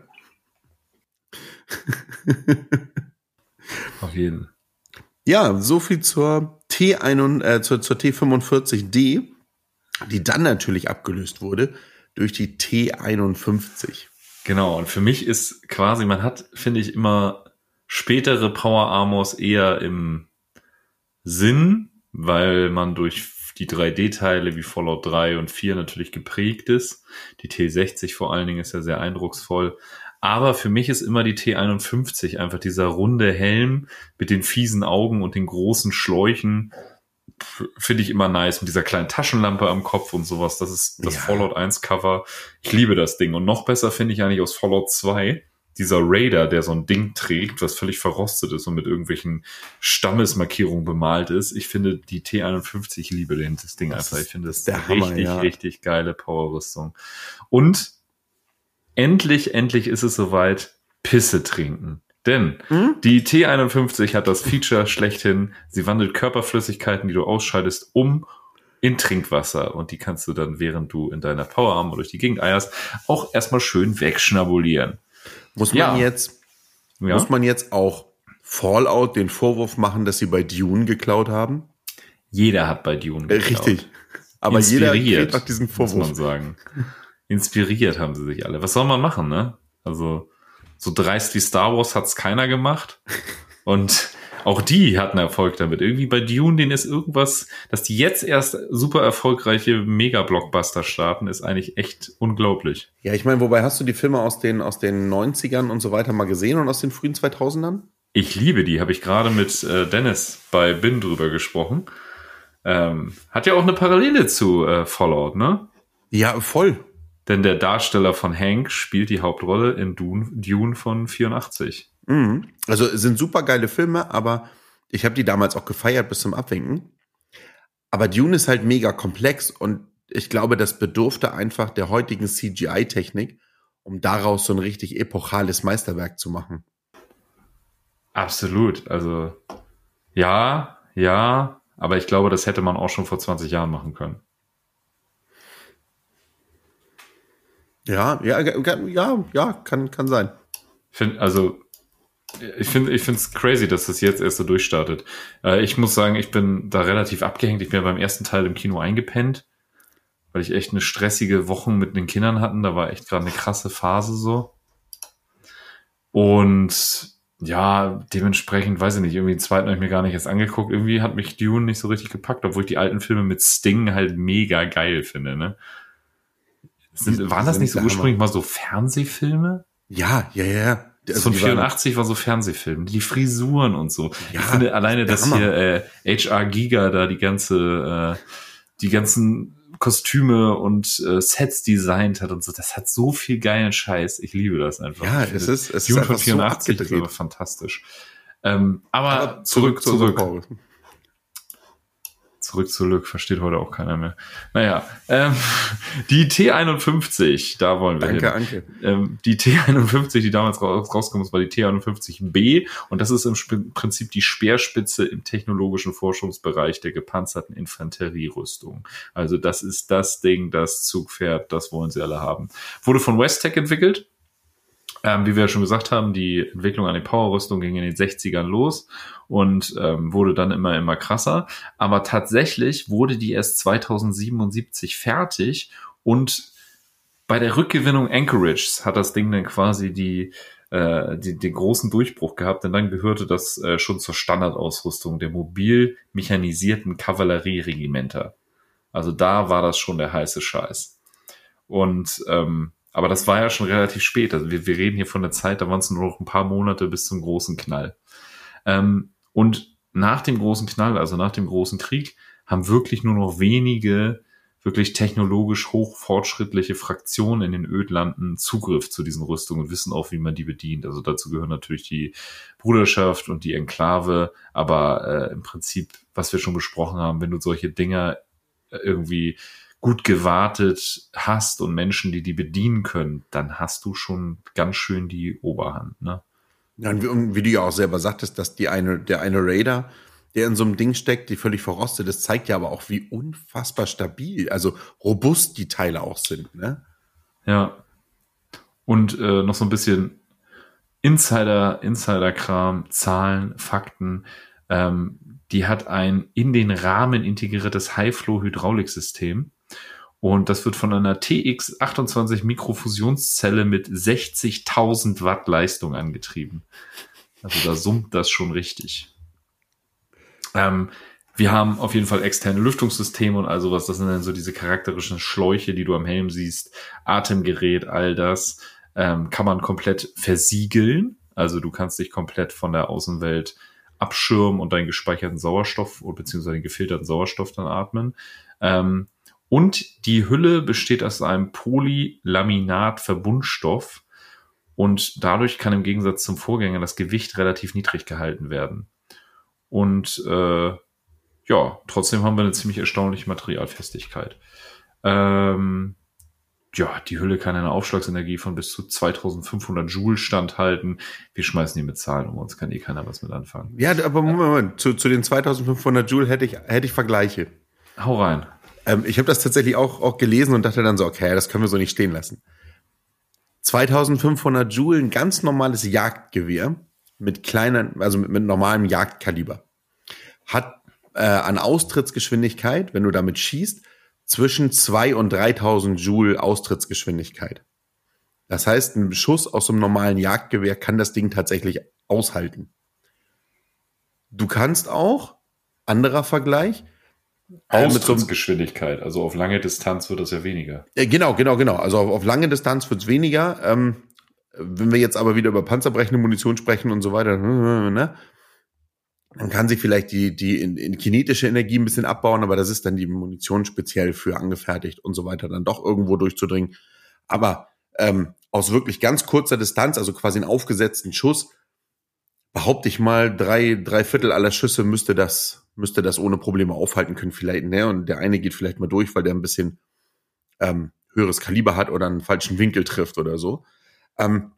Auf jeden. Ja, so viel zur T eins, äh, zur, zur T fünfundvierzig D, die dann natürlich abgelöst wurde durch die T einundfünfzig. Genau, und für mich ist quasi, man hat, finde ich, immer spätere Power Armors eher im Sinn, weil man durch die drei D-Teile wie Fallout drei und vier natürlich geprägt ist. Die T sechzig vor allen Dingen ist ja sehr eindrucksvoll. Aber für mich ist immer die T einundfünfzig einfach dieser runde Helm mit den fiesen Augen und den großen Schläuchen. Finde ich immer nice, mit dieser kleinen Taschenlampe am Kopf und sowas. Das ist das ja. Fallout eins Cover. Ich liebe das Ding. Und noch besser finde ich eigentlich aus Fallout zwei dieser Raider, der so ein Ding trägt, was völlig verrostet ist und mit irgendwelchen Stammesmarkierungen bemalt ist. Ich finde die T einundfünfzig, ich liebe den, das Ding einfach. Ich finde das der richtig, Hammer, ja. richtig geile Powerrüstung. Und endlich, endlich ist es soweit, Pisse trinken. Denn hm? die T einundfünfzig hat das Feature schlechthin. Sie wandelt Körperflüssigkeiten, die du ausscheidest, um in Trinkwasser. Und die kannst du dann, während du in deiner Powerarm durch die Gegend eierst, auch erstmal schön wegschnabulieren. Muss man ja. jetzt, ja. muss man jetzt auch Fallout den Vorwurf machen, dass sie bei Dune geklaut haben? Jeder hat bei Dune geklaut. Richtig. Aber Inspiriert, jeder kriegt auch diesen Vorwurf. Muss man sagen. Inspiriert haben sie sich alle. Was soll man machen, ne? Also, so dreist wie Star Wars hat's keiner gemacht. Und auch die hatten Erfolg damit. Irgendwie bei Dune, denen ist irgendwas, dass die jetzt erst super erfolgreiche Mega-Blockbuster starten, ist eigentlich echt unglaublich. Ja, ich meine, wobei hast du die Filme aus den, aus den neunzigern und so weiter mal gesehen und aus den frühen zweitausendern? Ich liebe die, habe ich gerade mit äh, Dennis bei Bin drüber gesprochen. Ähm, hat ja auch eine Parallele zu äh, Fallout, ne? Ja, voll. Denn der Darsteller von Hank spielt die Hauptrolle in Dune, Dune von vierundachtzig. Mhm. Also es sind super geile Filme, aber ich habe die damals auch gefeiert bis zum Abwinken. Aber Dune ist halt mega komplex und ich glaube, das bedurfte einfach der heutigen C G I-Technik, um daraus so ein richtig epochales Meisterwerk zu machen. Absolut. Also ja, ja, aber ich glaube, das hätte man auch schon vor zwanzig Jahren machen können. Ja, ja, ja, ja, kann, kann sein. Find, also, ich finde ich finde es crazy, dass das jetzt erst so durchstartet. Äh, ich muss sagen, ich bin da relativ abgehängt. Ich bin ja beim ersten Teil im Kino eingepennt, weil ich echt eine stressige Woche mit den Kindern hatten. Da war echt gerade eine krasse Phase so. Und ja, dementsprechend, weiß ich nicht, irgendwie den zweiten habe ich mir gar nicht erst angeguckt. Irgendwie hat mich Dune nicht so richtig gepackt, obwohl ich die alten Filme mit Sting halt mega geil finde, ne? Sind, Die- waren die das sind nicht so der ursprünglich Hammer. mal so Fernsehfilme? Ja, ja, ja. Das Also von die waren- vierundachtzig war so Fernsehfilm, die Frisuren und so. Ja, ich finde alleine, der dass Hammer. hier äh, H R Giga da die ganze, äh, die ganzen Kostüme und äh, Sets designt hat und so, das hat so viel geilen Scheiß. Ich liebe das einfach. Ja, Ich es finde, ist, es ist Dune einfach von vierundachtzig so ist aber abgedreht. fantastisch. Ähm, aber, Aber zurück, zu zurück. Paul. Zurück, zurück, versteht heute auch keiner mehr. Naja, ähm, die T einundfünfzig, da wollen wir Danke, hin. Anke. Ähm, die T einundfünfzig, die damals raus, rausgekommen ist, war die T einundfünfzig B und das ist im Sp- Prinzip die Speerspitze im technologischen Forschungsbereich der gepanzerten Infanterierüstung. Also das ist das Ding, das Zugpferd, das wollen sie alle haben. Wurde von Westech entwickelt. Ähm, wie wir ja schon gesagt haben, die Entwicklung an den Powerrüstungen ging in den sechzigern los und ähm, wurde dann immer, immer krasser. Aber tatsächlich wurde die erst zweitausendsiebenundsiebzig fertig und bei der Rückgewinnung Anchorage hat das Ding dann quasi die, äh, die, den großen Durchbruch gehabt, denn dann gehörte das äh, schon zur Standardausrüstung der mobil mechanisierten Kavallerieregimenter. Also da war das schon der heiße Scheiß. Und ähm, aber das war ja schon relativ spät. Also wir, wir reden hier von der Zeit, da waren es nur noch ein paar Monate bis zum großen Knall. Ähm, und nach dem großen Knall, also nach dem großen Krieg, haben wirklich nur noch wenige wirklich technologisch hochfortschrittliche Fraktionen in den Ödlanden Zugriff zu diesen Rüstungen und wissen auch, wie man die bedient. Also dazu gehören natürlich die Bruderschaft und die Enklave, aber äh, im Prinzip, was wir schon besprochen haben, wenn du solche Dinger irgendwie gut gewartet hast und Menschen, die die bedienen können, dann hast du schon ganz schön die Oberhand, ne? Ja, und wie, und wie du ja auch selber sagtest, dass die eine, der eine Raider, der in so einem Ding steckt, die völlig verrostet ist, zeigt ja aber auch, wie unfassbar stabil, also robust die Teile auch sind, ne? Ja. Und äh, noch so ein bisschen Insider, Insider-Kram, Zahlen, Fakten. Ähm, die hat ein in den Rahmen integriertes High-Flow-Hydrauliksystem. Und das wird von einer T X achtundzwanzig Mikrofusionszelle mit sechzigtausend Watt Leistung angetrieben. Also da summt das schon richtig. Ähm, wir haben auf jeden Fall externe Lüftungssysteme und all sowas. Das sind dann so diese charakterischen Schläuche, die du am Helm siehst. Atemgerät, all das ähm, kann man komplett versiegeln. Also du kannst dich komplett von der Außenwelt abschirmen und deinen gespeicherten Sauerstoff beziehungsweise den gefilterten Sauerstoff dann atmen. Ähm, Und die Hülle besteht aus einem Polylaminat-Verbundstoff und dadurch kann im Gegensatz zum Vorgänger das Gewicht relativ niedrig gehalten werden. Und äh, ja, trotzdem haben wir eine ziemlich erstaunliche Materialfestigkeit. Ähm, ja, die Hülle kann eine Aufschlagsenergie von bis zu zweitausendfünfhundert Joule standhalten. Wir schmeißen die mit Zahlen um, uns kann eh keiner was mit anfangen. Ja, aber Moment, Moment. Zu, zu den zweitausendfünfhundert Joule hätte ich, hätte ich Vergleiche. Hau rein. Ähm, ich habe das tatsächlich auch, auch gelesen und dachte dann so, okay, das können wir so nicht stehen lassen. zweitausendfünfhundert Joule, ein ganz normales Jagdgewehr mit kleinen, also mit, mit normalem Jagdkaliber, hat äh, an Austrittsgeschwindigkeit, wenn du damit schießt, zwischen zweitausend und dreitausend Joule Austrittsgeschwindigkeit. Das heißt, ein Schuss aus einem normalen Jagdgewehr kann das Ding tatsächlich aushalten. Du kannst auch, anderer Vergleich, äh, mit so einem, Austrittsgeschwindigkeit, also auf lange Distanz wird das ja weniger. äh, genau, genau, genau. Also auf, auf lange Distanz wird's weniger. Ähm, wenn wir jetzt aber wieder über panzerbrechende Munition sprechen und so weiter, ne, dann kann sich vielleicht die, die in, in kinetische Energie ein bisschen abbauen, aber das ist dann die Munition speziell für angefertigt und so weiter, dann doch irgendwo durchzudringen. Aber ähm, aus wirklich ganz kurzer Distanz, also quasi einen aufgesetzten Schuss, behaupte ich mal, drei, drei Viertel aller Schüsse müsste das, müsste das ohne Probleme aufhalten können vielleicht, ne? Und der eine geht vielleicht mal durch, weil der ein bisschen ähm, höheres Kaliber hat oder einen falschen Winkel trifft oder so. Ähm,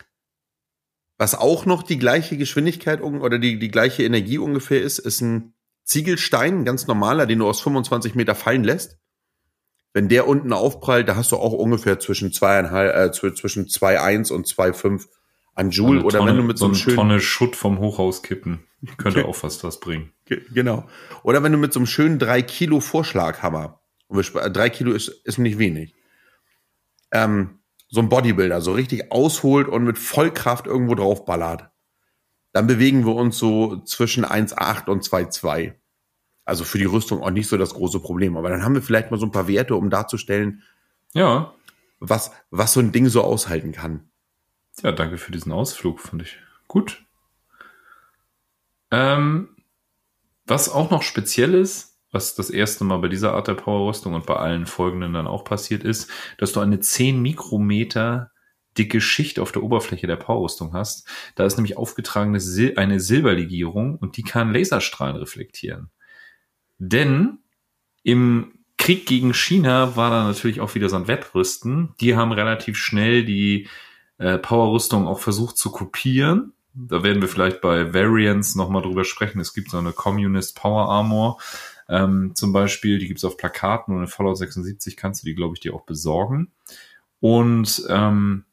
was auch noch die gleiche Geschwindigkeit oder die, die gleiche Energie ungefähr ist, ist ein Ziegelstein, ein ganz normaler, den du aus fünfundzwanzig Meter fallen lässt. wenn der unten aufprallt, da hast du auch ungefähr zwischen zweieinhalb, äh, zwischen zwei Komma eins und zwei Komma fünf an Joule. Eine oder Tonne, wenn du mit so einem eine schönen Tonne Schutt vom Hochhaus kippen. Könnte auch fast was bringen. Genau. Oder wenn du mit so einem schönen drei Kilo Vorschlaghammer, und wir, drei Kilo ist, ist nicht wenig, ähm, so ein Bodybuilder so richtig ausholt und mit Vollkraft irgendwo drauf ballert, dann bewegen wir uns so zwischen eins Komma acht und zwei Komma zwei. Also für die Rüstung auch nicht so das große Problem. Aber dann haben wir vielleicht mal so ein paar Werte, um darzustellen, Ja. was, was so ein Ding so aushalten kann. Ja, danke für diesen Ausflug, fand ich gut. Ähm, was auch noch speziell ist, was das erste Mal bei dieser Art der Powerrüstung und bei allen folgenden dann auch passiert ist, dass du eine zehn Mikrometer dicke Schicht auf der Oberfläche der Powerrüstung hast. Da ist nämlich aufgetragen Sil- eine Silberlegierung und die kann Laserstrahlen reflektieren. Denn im Krieg gegen China war da natürlich auch wieder so ein Wettrüsten. Die haben relativ schnell die äh, Powerrüstung auch versucht zu kopieren. Da werden wir vielleicht bei Variants nochmal drüber sprechen. Es gibt so eine Communist Power Armor ähm, zum Beispiel. Die gibt es auf Plakaten und in Fallout sechsundsiebzig kannst du die, glaube ich, dir auch besorgen. Und ähm,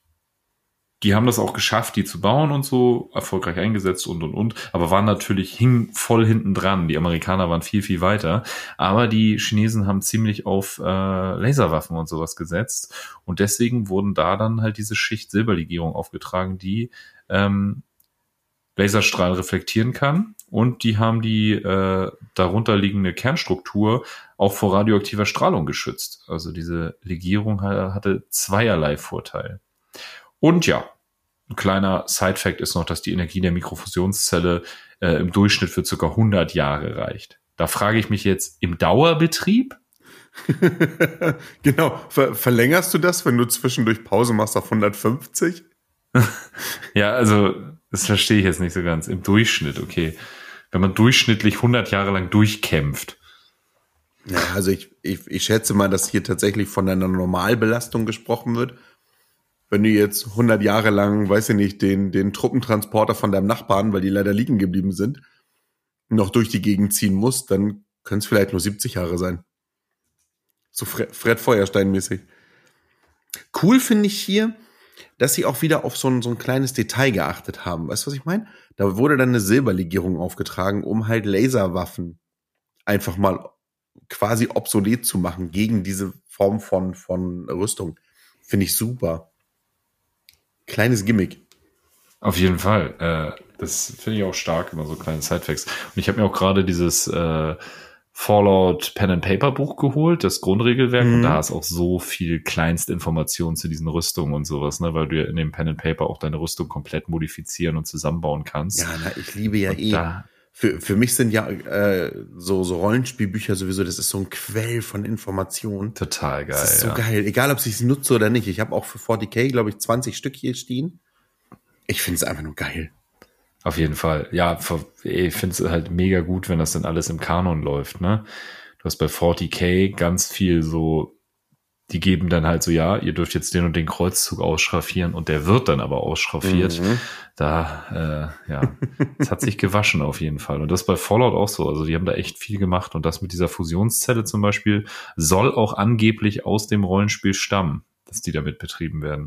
die haben das auch geschafft, die zu bauen und so, erfolgreich eingesetzt und, und, und, aber waren natürlich hing voll hinten dran. Die Amerikaner waren viel, viel weiter, aber die Chinesen haben ziemlich auf äh, Laserwaffen und sowas gesetzt und deswegen wurden da dann halt diese Schicht Silberlegierung aufgetragen, die ähm, Laserstrahlen reflektieren kann und die haben die äh, darunter liegende Kernstruktur auch vor radioaktiver Strahlung geschützt. Also diese Legierung hatte zweierlei Vorteil. Und ja, ein kleiner Side-Fact ist noch, dass die Energie der Mikrofusionszelle äh, im Durchschnitt für circa hundert Jahre reicht. Da frage ich mich jetzt, im Dauerbetrieb? Genau. Ver- verlängerst du das, wenn du zwischendurch Pause machst auf hundertfünfzig? Ja, also das verstehe ich jetzt nicht so ganz. Im Durchschnitt, okay. Wenn man durchschnittlich hundert Jahre lang durchkämpft. Ja, also ich, ich, ich schätze mal, dass hier tatsächlich von einer Normalbelastung gesprochen wird. Wenn du jetzt hundert Jahre lang, weiß ich nicht, den, den Truppentransporter von deinem Nachbarn, weil die leider liegen geblieben sind, noch durch die Gegend ziehen musst, dann können es vielleicht nur siebzig Jahre sein. So Fred, Fred Feuerstein-mäßig. Cool finde ich hier, dass sie auch wieder auf so ein, so ein kleines Detail geachtet haben. Weißt du, was ich meine? Da wurde dann eine Silberlegierung aufgetragen, um halt Laserwaffen einfach mal quasi obsolet zu machen gegen diese Form von, von Rüstung. Finde ich super. Kleines Gimmick. Auf jeden Fall. Äh, das finde ich auch stark, immer so kleine Sidefacts. Und ich habe mir auch gerade dieses äh, Fallout Pen and Paper Buch geholt, das Grundregelwerk, Mhm. und da ist auch so viel Kleinstinformation zu diesen Rüstungen und sowas, ne, weil du ja in dem Pen and Paper auch deine Rüstung komplett modifizieren und zusammenbauen kannst. Ja, na, ich liebe ja Und eh. da, Für, für mich sind ja äh, so, so Rollenspielbücher sowieso, das ist so ein Quell von Informationen. total geil. Das ist so ja. geil, egal ob ich es nutze oder nicht. Ich habe auch für forty K, glaube ich, zwanzig Stück hier stehen. Ich finde es einfach nur geil. Auf jeden Fall. Ja, ver- ich finde es halt mega gut, wenn das dann alles im Kanon läuft, ne? Du hast bei forty K ganz viel so, die geben dann halt so, ja, ihr dürft jetzt den und den Kreuzzug ausschraffieren und der wird dann aber ausschraffiert. Mhm. Da, äh, ja, es hat sich gewaschen auf jeden Fall. Und das ist bei Fallout auch so. Also die haben da echt viel gemacht. Und das mit dieser Fusionszelle zum Beispiel soll auch angeblich aus dem Rollenspiel stammen, dass die damit betrieben werden.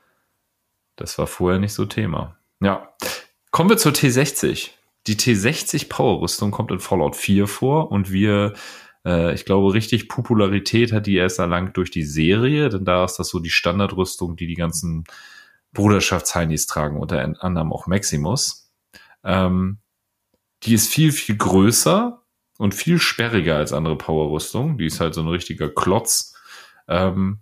Das war vorher nicht so Thema. Ja, kommen wir zur T sechzig. Die T sechzig Powerrüstung kommt in Fallout vier vor und wir, äh, ich glaube, richtig Popularität hat die erst erlangt durch die Serie, denn da ist das so die Standardrüstung, die die ganzen Bruderschaftsheinis tragen, unter anderem auch Maximus. Ähm, die ist viel, viel größer und viel sperriger als andere Powerrüstungen. Die ist halt so ein richtiger Klotz. Ähm,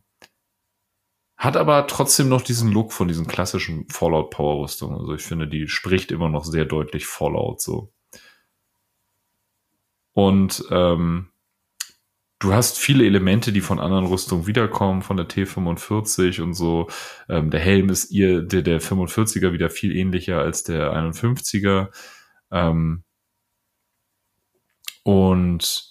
hat aber trotzdem noch diesen Look von diesen klassischen Fallout-Power-Rüstungen. Also ich finde, die spricht immer noch sehr deutlich Fallout so. Und ähm, du hast viele Elemente, die von anderen Rüstungen wiederkommen, von der T fünfundvierzig und so. Ähm, der Helm ist ihr, der, der fünfundvierziger wieder viel ähnlicher als der einundfünfziger. Ähm, und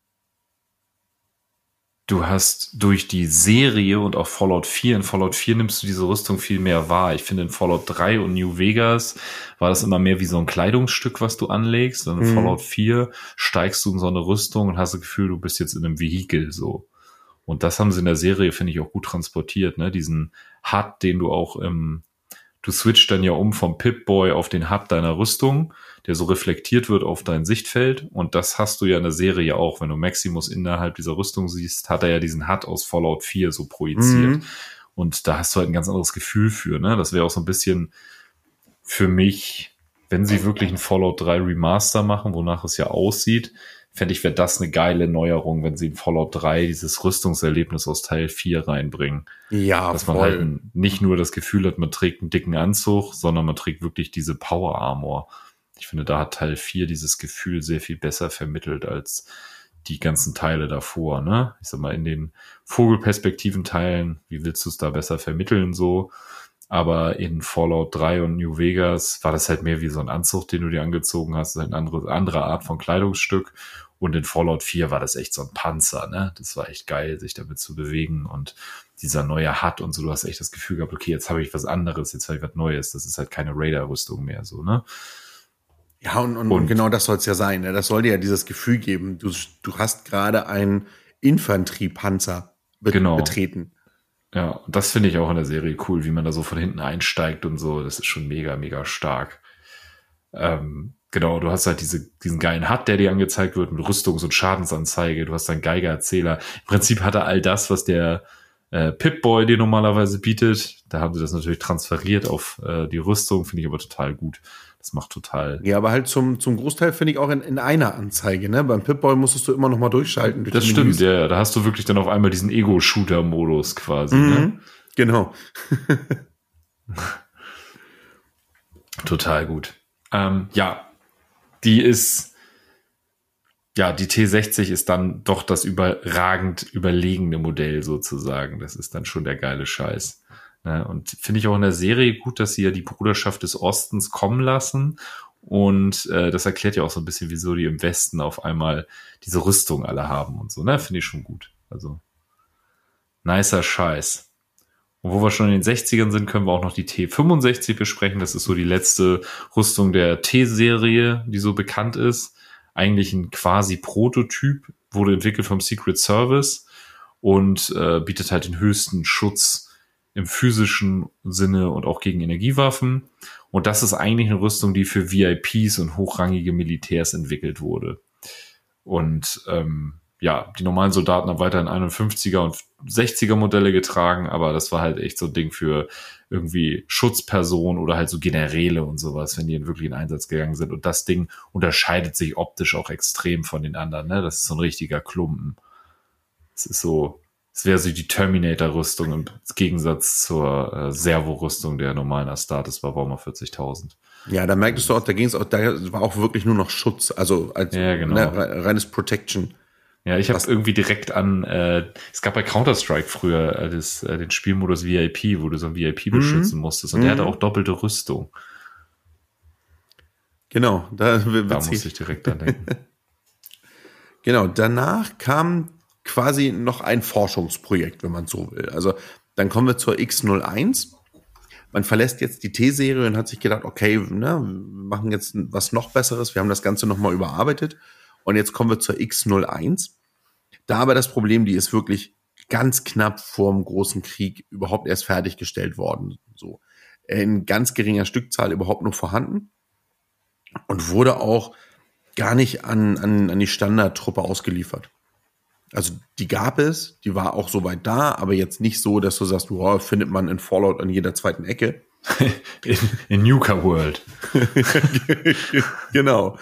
du hast durch die Serie und auch Fallout vier, in Fallout vier nimmst du diese Rüstung viel mehr wahr. Ich finde, in Fallout drei und New Vegas war das immer mehr wie so ein Kleidungsstück, was du anlegst. Und in Mhm. Fallout vier steigst du in so eine Rüstung und hast das Gefühl, du bist jetzt in einem Vehikel so. Und das haben sie in der Serie, finde ich, auch gut transportiert, ne? Diesen H U D, den du auch im, du switcht dann ja um vom Pip-Boy auf den H U D deiner Rüstung, der so reflektiert wird auf dein Sichtfeld. Und das hast du ja in der Serie auch. Wenn du Maximus innerhalb dieser Rüstung siehst, hat er ja diesen H U D aus Fallout vier so projiziert. Mhm. Und da hast du halt ein ganz anderes Gefühl für, ne? Das wäre auch so ein bisschen für mich, wenn sie wirklich ein Fallout drei Remaster machen, wonach es ja aussieht, fände ich, wäre das eine geile Neuerung, wenn sie in Fallout drei dieses Rüstungserlebnis aus Teil vier reinbringen. Ja, dass man voll. halt nicht nur das Gefühl hat, man trägt einen dicken Anzug, sondern man trägt wirklich diese Power Armor. Ich finde, da hat Teil vier dieses Gefühl sehr viel besser vermittelt als die ganzen Teile davor, ne? Ich sag mal, in den Vogelperspektiven-Teilen, wie willst du es da besser vermitteln, so? Aber in Fallout drei und New Vegas war das halt mehr wie so ein Anzug, den du dir angezogen hast, das ist eine andere, andere Art von Kleidungsstück. Und in Fallout vier war das echt so ein Panzer, ne? Das war echt geil, sich damit zu bewegen. Und dieser neue H U D und so, du hast echt das Gefühl gehabt, okay, jetzt habe ich was anderes, jetzt habe ich was Neues. Das ist halt keine Raider-Rüstung mehr, so, ne? Ja, und, und, und genau das soll es ja sein. Ne? Das soll dir ja dieses Gefühl geben. Du, du hast gerade einen Infanteriepanzer be- genau. betreten. Ja, und das finde ich auch in der Serie cool, wie man da so von hinten einsteigt und so. Das ist schon mega, mega stark. Ähm, genau, du hast halt diese, diesen geilen H U D, der dir angezeigt wird mit Rüstungs- und Schadensanzeige. Du hast einen Geigererzähler. Im Prinzip hat er all das, was der äh, Pip-Boy dir normalerweise bietet. Da haben sie das natürlich transferiert auf äh, die Rüstung. Finde ich aber total gut. Das macht total... Ja, aber halt zum, zum Großteil finde ich auch in, in einer Anzeige, ne? Beim Pip-Boy musstest du immer noch mal durchschalten. Durch das stimmt, ja. Da hast du wirklich dann auf einmal diesen Ego-Shooter-Modus quasi, mhm, ne? Genau. Total gut. Ähm, ja, die ist... Ja, die T sechzig ist dann doch das überragend überlegene Modell sozusagen. Das ist dann schon der geile Scheiß. Und finde ich auch in der Serie gut, dass sie ja die Bruderschaft des Ostens kommen lassen. Und äh, das erklärt ja auch so ein bisschen, wieso die im Westen auf einmal diese Rüstung alle haben und so. Ne, finde ich schon gut. Also, nicer Scheiß. Und wo wir schon in den sechzigern sind, können wir auch noch die T fünfundsechzig besprechen. Das ist so die letzte Rüstung der T-Serie, die so bekannt ist. Eigentlich ein quasi Prototyp, wurde entwickelt vom Secret Service und äh, bietet halt den höchsten Schutz im physischen Sinne und auch gegen Energiewaffen. Und das ist eigentlich eine Rüstung, die für V I Ps und hochrangige Militärs entwickelt wurde. Und ähm, ja, die normalen Soldaten haben weiterhin einundfünfziger und sechziger Modelle getragen, aber das war halt echt so ein Ding für irgendwie Schutzpersonen oder halt so Generäle und sowas, wenn die in wirklich in Einsatz gegangen sind. Und das Ding unterscheidet sich optisch auch extrem von den anderen, ne? Das ist so ein richtiger Klumpen. Es ist so, es wäre so die Terminator-Rüstung im Gegensatz zur äh, Servo-Rüstung der normalen Astartes bei Warhammer vierzigtausend. Ja, da merktest du auch, da ging es auch, da war auch wirklich nur noch Schutz, also als ja, genau. ne, reines Protection. Ja, ich habe irgendwie direkt an, äh, es gab bei Counter-Strike früher äh, das, äh, den Spielmodus V I P, wo du so ein V I P beschützen mhm. musstest und mhm. der hatte auch doppelte Rüstung. Genau, da, da musste ich direkt dran denken. Genau, danach kam quasi noch ein Forschungsprojekt, wenn man so will. Also dann kommen wir zur X null eins. Man verlässt jetzt die T-Serie und hat sich gedacht, okay, ne, wir machen jetzt was noch Besseres. Wir haben das Ganze nochmal überarbeitet. Und jetzt kommen wir zur X null eins. Da aber das Problem, die ist wirklich ganz knapp vorm großen Krieg überhaupt erst fertiggestellt worden. So in ganz geringer Stückzahl überhaupt noch vorhanden. Und wurde auch gar nicht an, an, an die Standardtruppe ausgeliefert. Also die gab es, die war auch soweit da, aber jetzt nicht so, dass du sagst, wow, findet man in Fallout an jeder zweiten Ecke. in, in Nuka World. Genau.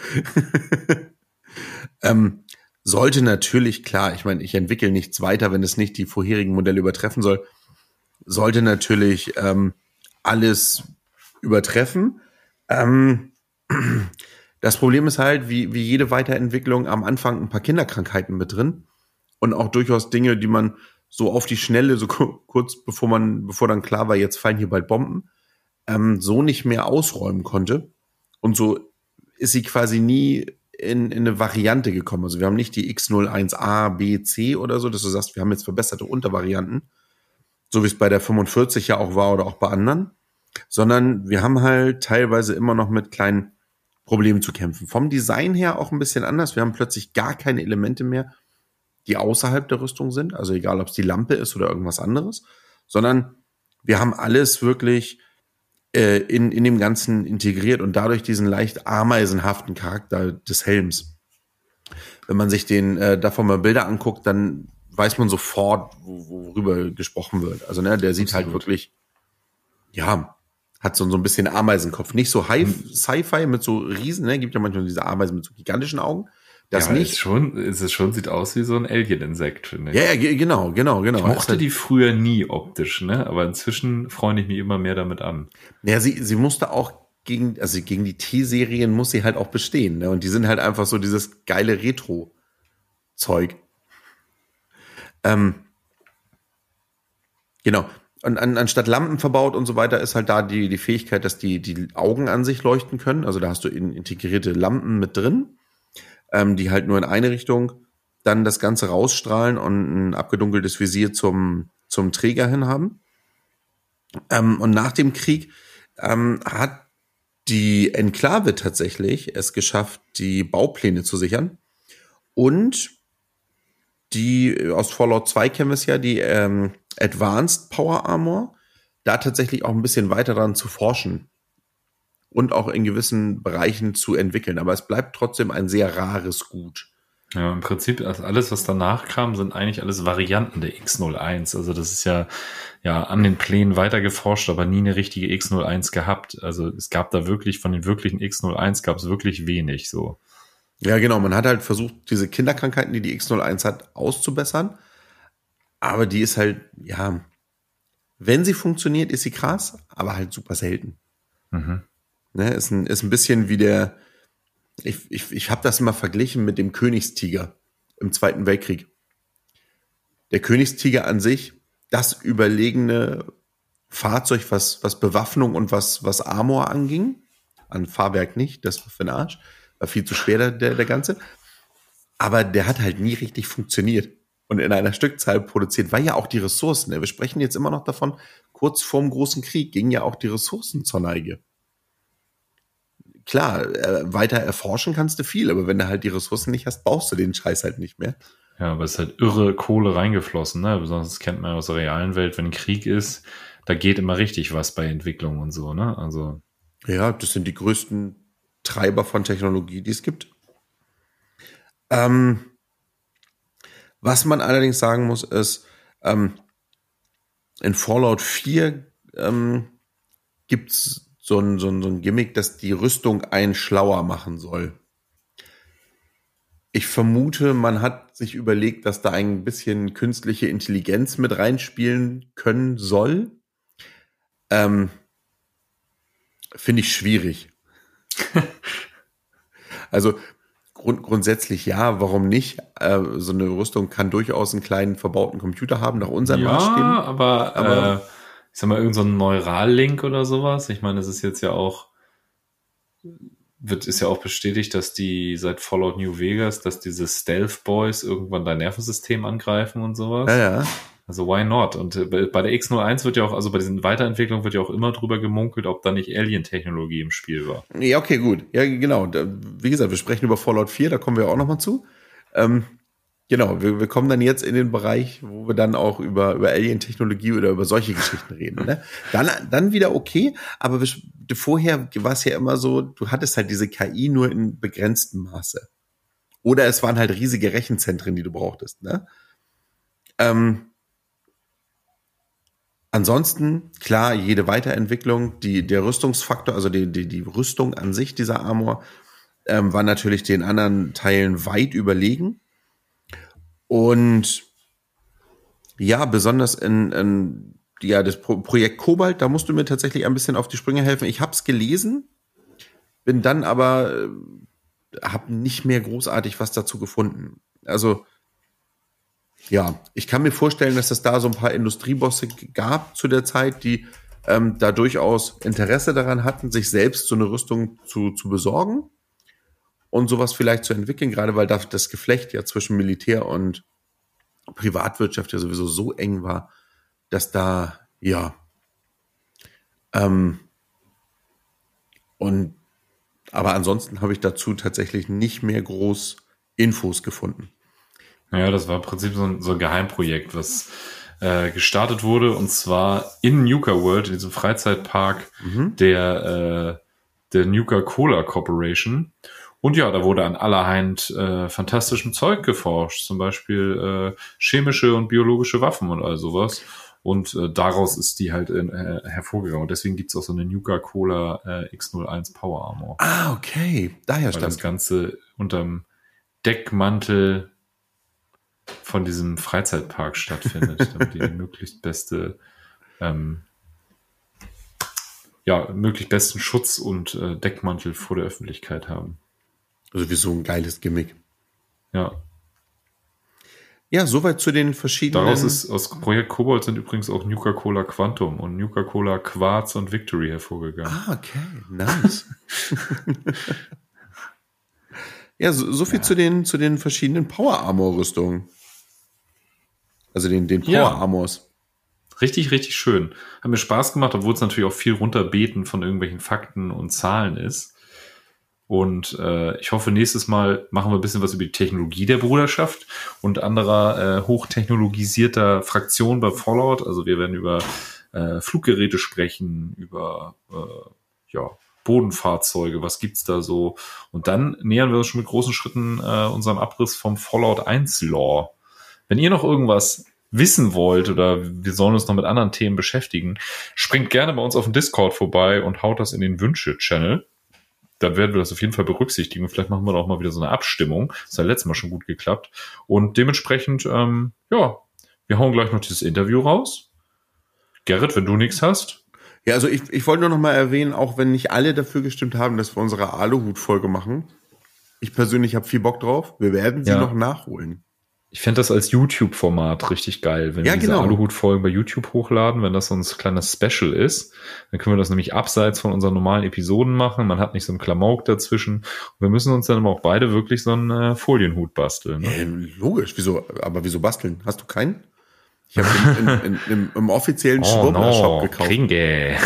ähm, sollte natürlich, klar, ich meine, ich entwickle nichts weiter, wenn es nicht die vorherigen Modelle übertreffen soll, sollte natürlich ähm, alles übertreffen. Ähm, das Problem ist halt, wie, wie jede Weiterentwicklung am Anfang ein paar Kinderkrankheiten mit drin. Und auch durchaus Dinge, die man so auf die Schnelle, so kurz bevor man, bevor dann klar war, jetzt fallen hier bald Bomben, ähm, so nicht mehr ausräumen konnte. Und so ist sie quasi nie in, in eine Variante gekommen. Also wir haben nicht die X null eins A, B, C oder so, dass du sagst, wir haben jetzt verbesserte Untervarianten, so wie es bei der fünfundvierzig ja auch war oder auch bei anderen, sondern wir haben halt teilweise immer noch mit kleinen Problemen zu kämpfen. Vom Design her auch ein bisschen anders. Wir haben plötzlich gar keine Elemente mehr, die außerhalb der Rüstung sind, also egal, ob es die Lampe ist oder irgendwas anderes, sondern wir haben alles wirklich äh, in, in dem Ganzen integriert und dadurch diesen leicht ameisenhaften Charakter des Helms. Wenn man sich den äh, davon mal Bilder anguckt, dann weiß man sofort, wo, worüber gesprochen wird. Also ne, der sieht Absolut. halt wirklich, ja, hat so, so ein bisschen Ameisenkopf. Nicht so High Sci-Fi mit so Riesen, ne, gibt ja manchmal diese Ameisen mit so gigantischen Augen. Das ja, nicht. Ist schon, ist es schon, sieht aus wie so ein Alien-Insekt, finde ich. Ja, ja, genau, genau, genau. Ich mochte halt die früher nie optisch, ne, aber inzwischen freue ich mich immer mehr damit an. Ja, sie, sie musste auch gegen, also gegen die T-Serien muss sie halt auch bestehen, ne, und die sind halt einfach so dieses geile Retro-Zeug. Ähm, genau. Und an, anstatt Lampen verbaut und so weiter ist halt da die, die Fähigkeit, dass die, die Augen an sich leuchten können. Also da hast du in, integrierte Lampen mit drin, ähm, die halt nur in eine Richtung dann das Ganze rausstrahlen und ein abgedunkeltes Visier zum, zum Träger hin haben. Ähm, und nach dem Krieg ähm, hat die Enklave tatsächlich es geschafft, die Baupläne zu sichern. Und die, aus Fallout zwei kennen wir es ja, die ähm, Advanced Power Armor, da tatsächlich auch ein bisschen weiter dran zu forschen und auch in gewissen Bereichen zu entwickeln. Aber es bleibt trotzdem ein sehr rares Gut. Ja, im Prinzip, also alles, was danach kam, sind eigentlich alles Varianten der X null eins. Also das ist ja, ja an den Plänen weiter geforscht, aber nie eine richtige X null eins gehabt. Also es gab da wirklich, von den wirklichen X null eins gab es wirklich wenig so. Ja, genau. Man hat halt versucht, diese Kinderkrankheiten, die die X null eins hat, auszubessern. Aber die ist halt, ja, wenn sie funktioniert, ist sie krass, aber halt super selten. Mhm. Ne, ist ein, ist ein bisschen wie der, ich, ich, ich habe das mal verglichen mit dem Königstiger im Zweiten Weltkrieg. Der Königstiger an sich, das überlegene Fahrzeug, was, was Bewaffnung und was, was Armor anging, an Fahrwerk nicht, das war für den Arsch, war viel zu schwer, der, der Ganze. Aber der hat halt nie richtig funktioniert und in einer Stückzahl produziert, weil ja auch die Ressourcen, wir sprechen jetzt immer noch davon, kurz vorm Großen Krieg gingen ja auch die Ressourcen zur Neige. Klar, äh, weiter erforschen kannst du viel, aber wenn du halt die Ressourcen nicht hast, baust du den Scheiß halt nicht mehr. Ja, aber es ist halt irre Kohle reingeflossen, ne? Besonders das kennt man aus der realen Welt, wenn Krieg ist, da geht immer richtig was bei Entwicklung und so, ne? Also. Ja, das sind die größten Treiber von Technologie, die es gibt. Ähm, was man allerdings sagen muss, ist, ähm, in Fallout vier ähm, gibt's so ein, so ein, so ein Gimmick, dass die Rüstung einen schlauer machen soll. Ich vermute, man hat sich überlegt, dass da ein bisschen künstliche Intelligenz mit reinspielen können soll. Ähm, finde ich schwierig. Also grund, grundsätzlich ja, warum nicht? Äh, so eine Rüstung kann durchaus einen kleinen verbauten Computer haben, nach unseren ja, Maßstäben. aber, aber äh, ich sag mal, irgend so ein Neurallink oder sowas. Ich meine, es ist jetzt ja auch, wird, ist ja auch bestätigt, dass die seit Fallout New Vegas, dass diese Stealth Boys irgendwann dein Nervensystem angreifen und sowas. Ja, ja. Also why not? Und äh, bei der X null eins wird ja auch, also bei diesen Weiterentwicklungen wird ja auch immer drüber gemunkelt, ob da nicht Alien-Technologie im Spiel war. Ja, okay, gut. Ja, genau. Da, wie gesagt, wir sprechen über Fallout vier, da kommen wir auch nochmal zu. Ähm, genau, wir, wir kommen dann jetzt in den Bereich, wo wir dann auch über, über Alien-Technologie oder über solche Geschichten reden. Ne? Dann, dann wieder okay, aber wir, vorher war es ja immer so, du hattest halt diese K I nur in begrenztem Maße. Oder es waren halt riesige Rechenzentren, die du brauchtest. Ne? Ähm, Ansonsten, klar, jede Weiterentwicklung, die, der Rüstungsfaktor, also die, die, die Rüstung an sich dieser Armor, ähm, war natürlich den anderen Teilen weit überlegen. Und ja, besonders in, in ja, das Pro- Projekt Kobalt, da musst du mir tatsächlich ein bisschen auf die Sprünge helfen. Ich habe es gelesen, bin dann aber, äh, habe nicht mehr großartig was dazu gefunden. Also ja, ich kann mir vorstellen, dass es da so ein paar Industriebosse gab zu der Zeit, die ähm, da durchaus Interesse daran hatten, sich selbst so eine Rüstung zu, zu besorgen und sowas vielleicht zu entwickeln, gerade weil das, das Geflecht ja zwischen Militär und Privatwirtschaft ja sowieso so eng war, dass da, ja, ähm, und aber ansonsten habe ich dazu tatsächlich nicht mehr groß Infos gefunden. Ja, das war im Prinzip so ein, so ein Geheimprojekt, was äh, gestartet wurde, und zwar in Nuka World, in diesem Freizeitpark Mhm. der, äh, der Nuka-Cola Corporation. Und ja, da wurde an allerhand äh, fantastischem Zeug geforscht, zum Beispiel äh, chemische und biologische Waffen und all sowas. Und äh, daraus ist die halt äh, hervorgegangen. Und deswegen gibt's auch so eine Nuka-Cola äh, X null eins Power Armor. Ah, okay. Daher Weil stammt das Ganze unterm Deckmantel von diesem Freizeitpark stattfindet, damit die möglichst beste, ähm, ja, möglichst besten Schutz und äh, Deckmantel vor der Öffentlichkeit haben. Sowieso ein geiles Gimmick. Ja. Ja, soweit zu den verschiedenen... Daraus ist, aus Projekt Kobold sind übrigens auch Nuka-Cola Quantum und Nuka-Cola Quarz und Victory hervorgegangen. Ah, okay. Nice. Ja, so, so viel Ja. zu den zu den verschiedenen Power Armor Rüstungen. Also den den Power Ja. Armors. Richtig, richtig schön. Hat mir Spaß gemacht, obwohl es natürlich auch viel runterbeten von irgendwelchen Fakten und Zahlen ist. Und äh, ich hoffe, nächstes Mal machen wir ein bisschen was über die Technologie der Bruderschaft und anderer äh, hochtechnologisierter Fraktionen bei Fallout. Also wir werden über äh, Fluggeräte sprechen, über äh, ja, Bodenfahrzeuge, was gibt's da so. Und dann nähern wir uns schon mit großen Schritten äh, unserem Abriss vom Fallout eins Lore. Wenn ihr noch irgendwas wissen wollt oder wir sollen uns noch mit anderen Themen beschäftigen, springt gerne bei uns auf dem Discord vorbei und haut das in den Wünsche-Channel. Dann werden wir das auf jeden Fall berücksichtigen. Vielleicht machen wir da auch mal wieder so eine Abstimmung. Das hat letztes Mal schon gut geklappt. Und dementsprechend, ähm, ja, wir hauen gleich noch dieses Interview raus. Gerrit, wenn du nichts hast. Ja, also ich, ich wollte nur noch mal erwähnen, auch wenn nicht alle dafür gestimmt haben, dass wir unsere Aluhut-Folge machen. Ich persönlich habe viel Bock drauf. Wir werden sie Ja. noch nachholen. Ich fände das als YouTube-Format richtig geil, wenn Ja, wir diese genau. Aluhut-Folgen bei YouTube hochladen, wenn das so ein kleines Special ist. Dann können wir das nämlich abseits von unseren normalen Episoden machen. Man hat nicht so einen Klamauk dazwischen. Und wir müssen uns dann aber auch beide wirklich so einen äh, Folienhut basteln. Ne? Ähm, logisch, wieso? Aber wieso basteln? Hast du keinen? Ich habe in, in, in, im, im offiziellen Schwurbler-Shop gekauft. Kringe.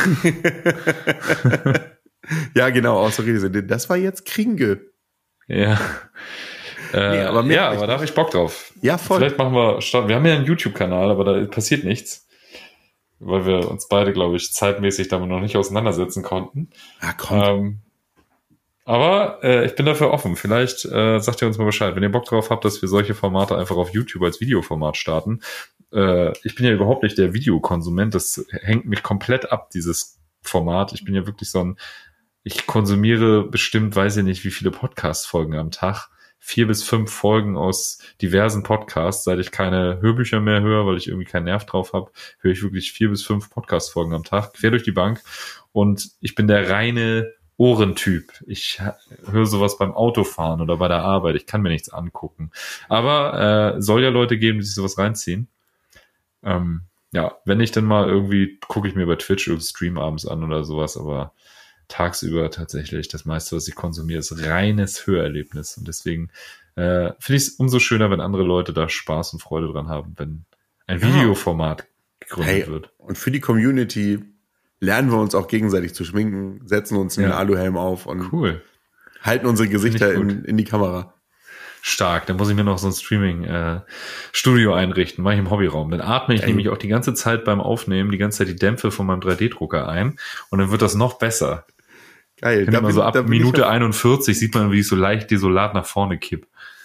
Ja, genau, außer Rede. Das war jetzt Kringe. Ja. Äh, Nee, aber mehr- ja, aber da habe ich Bock drauf. Ja, voll. Vielleicht machen wir, wir haben ja einen YouTube-Kanal, aber da passiert nichts. Weil wir uns beide, glaube ich, zeitmäßig damit noch nicht auseinandersetzen konnten. Ja, komm. Ähm, aber äh, ich bin dafür offen. Vielleicht äh, sagt ihr uns mal Bescheid, wenn ihr Bock drauf habt, dass wir solche Formate einfach auf YouTube als Videoformat starten. Äh, ich bin ja überhaupt nicht der Videokonsument. Das hängt mich komplett ab, dieses Format. Ich bin ja wirklich so ein, ich konsumiere bestimmt, weiß ich nicht, wie viele Podcast-Folgen am Tag. Vier bis fünf Folgen aus diversen Podcasts. Seit ich keine Hörbücher mehr höre, weil ich irgendwie keinen Nerv drauf habe, höre ich wirklich vier bis fünf Podcast-Folgen am Tag, quer durch die Bank. Und ich bin der reine Ohrentyp. Ich höre sowas beim Autofahren oder bei der Arbeit. Ich kann mir nichts angucken. Aber äh, soll ja Leute geben, die sich sowas reinziehen. Ähm, ja, wenn nicht, dann mal irgendwie gucke ich mir bei Twitch irgendeinen Stream abends an oder sowas, aber tagsüber tatsächlich das meiste, was ich konsumiere, ist reines Hörerlebnis. Und deswegen äh, finde ich es umso schöner, wenn andere Leute da Spaß und Freude dran haben, wenn ein Ja. Videoformat gegründet Hey, wird. und für die Community lernen wir uns auch gegenseitig zu schminken, setzen uns einen Ja. Aluhelm auf und Cool. halten unsere Gesichter Finde ich in, in die Kamera. Stark. Dann muss ich mir noch so ein Streaming-Studio einrichten, mache ich im Hobbyraum. Dann atme ich Ey. nämlich auch die ganze Zeit beim Aufnehmen, die ganze Zeit die Dämpfe von meinem drei D-Drucker ein und dann wird das noch besser. Geil. Ich finde immer bin- so ab bin ich Minute auch- einundvierzig sieht man, wie ich so leicht desolat nach vorne kipp.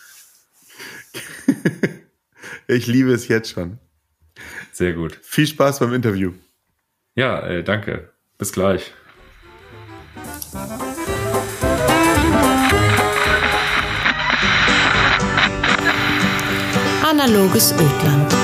Ich liebe es jetzt schon. Sehr gut. Viel Spaß beim Interview. Ja, äh, danke. Bis gleich. Analoges Ödland.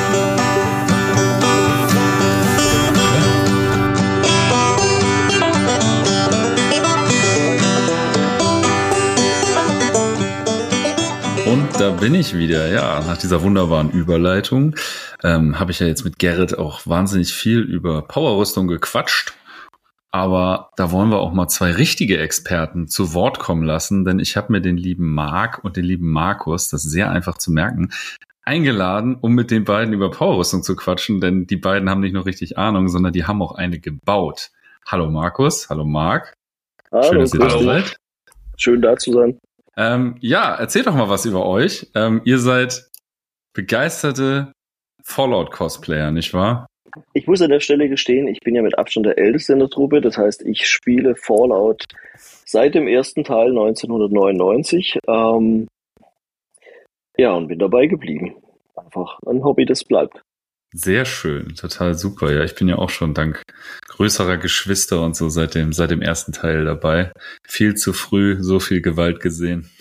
Und da bin ich wieder, ja, nach dieser wunderbaren Überleitung ähm, habe ich ja jetzt mit Gerrit auch wahnsinnig viel über Powerrüstung gequatscht. Aber da wollen wir auch mal zwei richtige Experten zu Wort kommen lassen, denn ich habe mir den lieben Marc und den lieben Markus, das ist sehr einfach zu merken, eingeladen, um mit den beiden über Powerrüstung zu quatschen, denn die beiden haben nicht nur richtig Ahnung, sondern die haben auch eine gebaut. Hallo Markus, hallo Marc. Hallo, Schön, dass ihr da grüß dich. seid. Schön da zu sein. Ähm, ja, erzählt doch mal was über euch. Ähm, ihr seid begeisterte Fallout-Cosplayer, nicht wahr? Ich muss an der Stelle gestehen, ich bin ja mit Abstand der Älteste in der Truppe. Das heißt, ich spiele Fallout seit dem ersten Teil neunzehnhundertneunundneunzig. Ähm, ja, und bin dabei geblieben. Einfach ein Hobby, das bleibt. Sehr schön, total super. Ja, ich bin ja auch schon dank größerer Geschwister und so seit dem, seit dem ersten Teil dabei. Viel zu früh so viel Gewalt gesehen.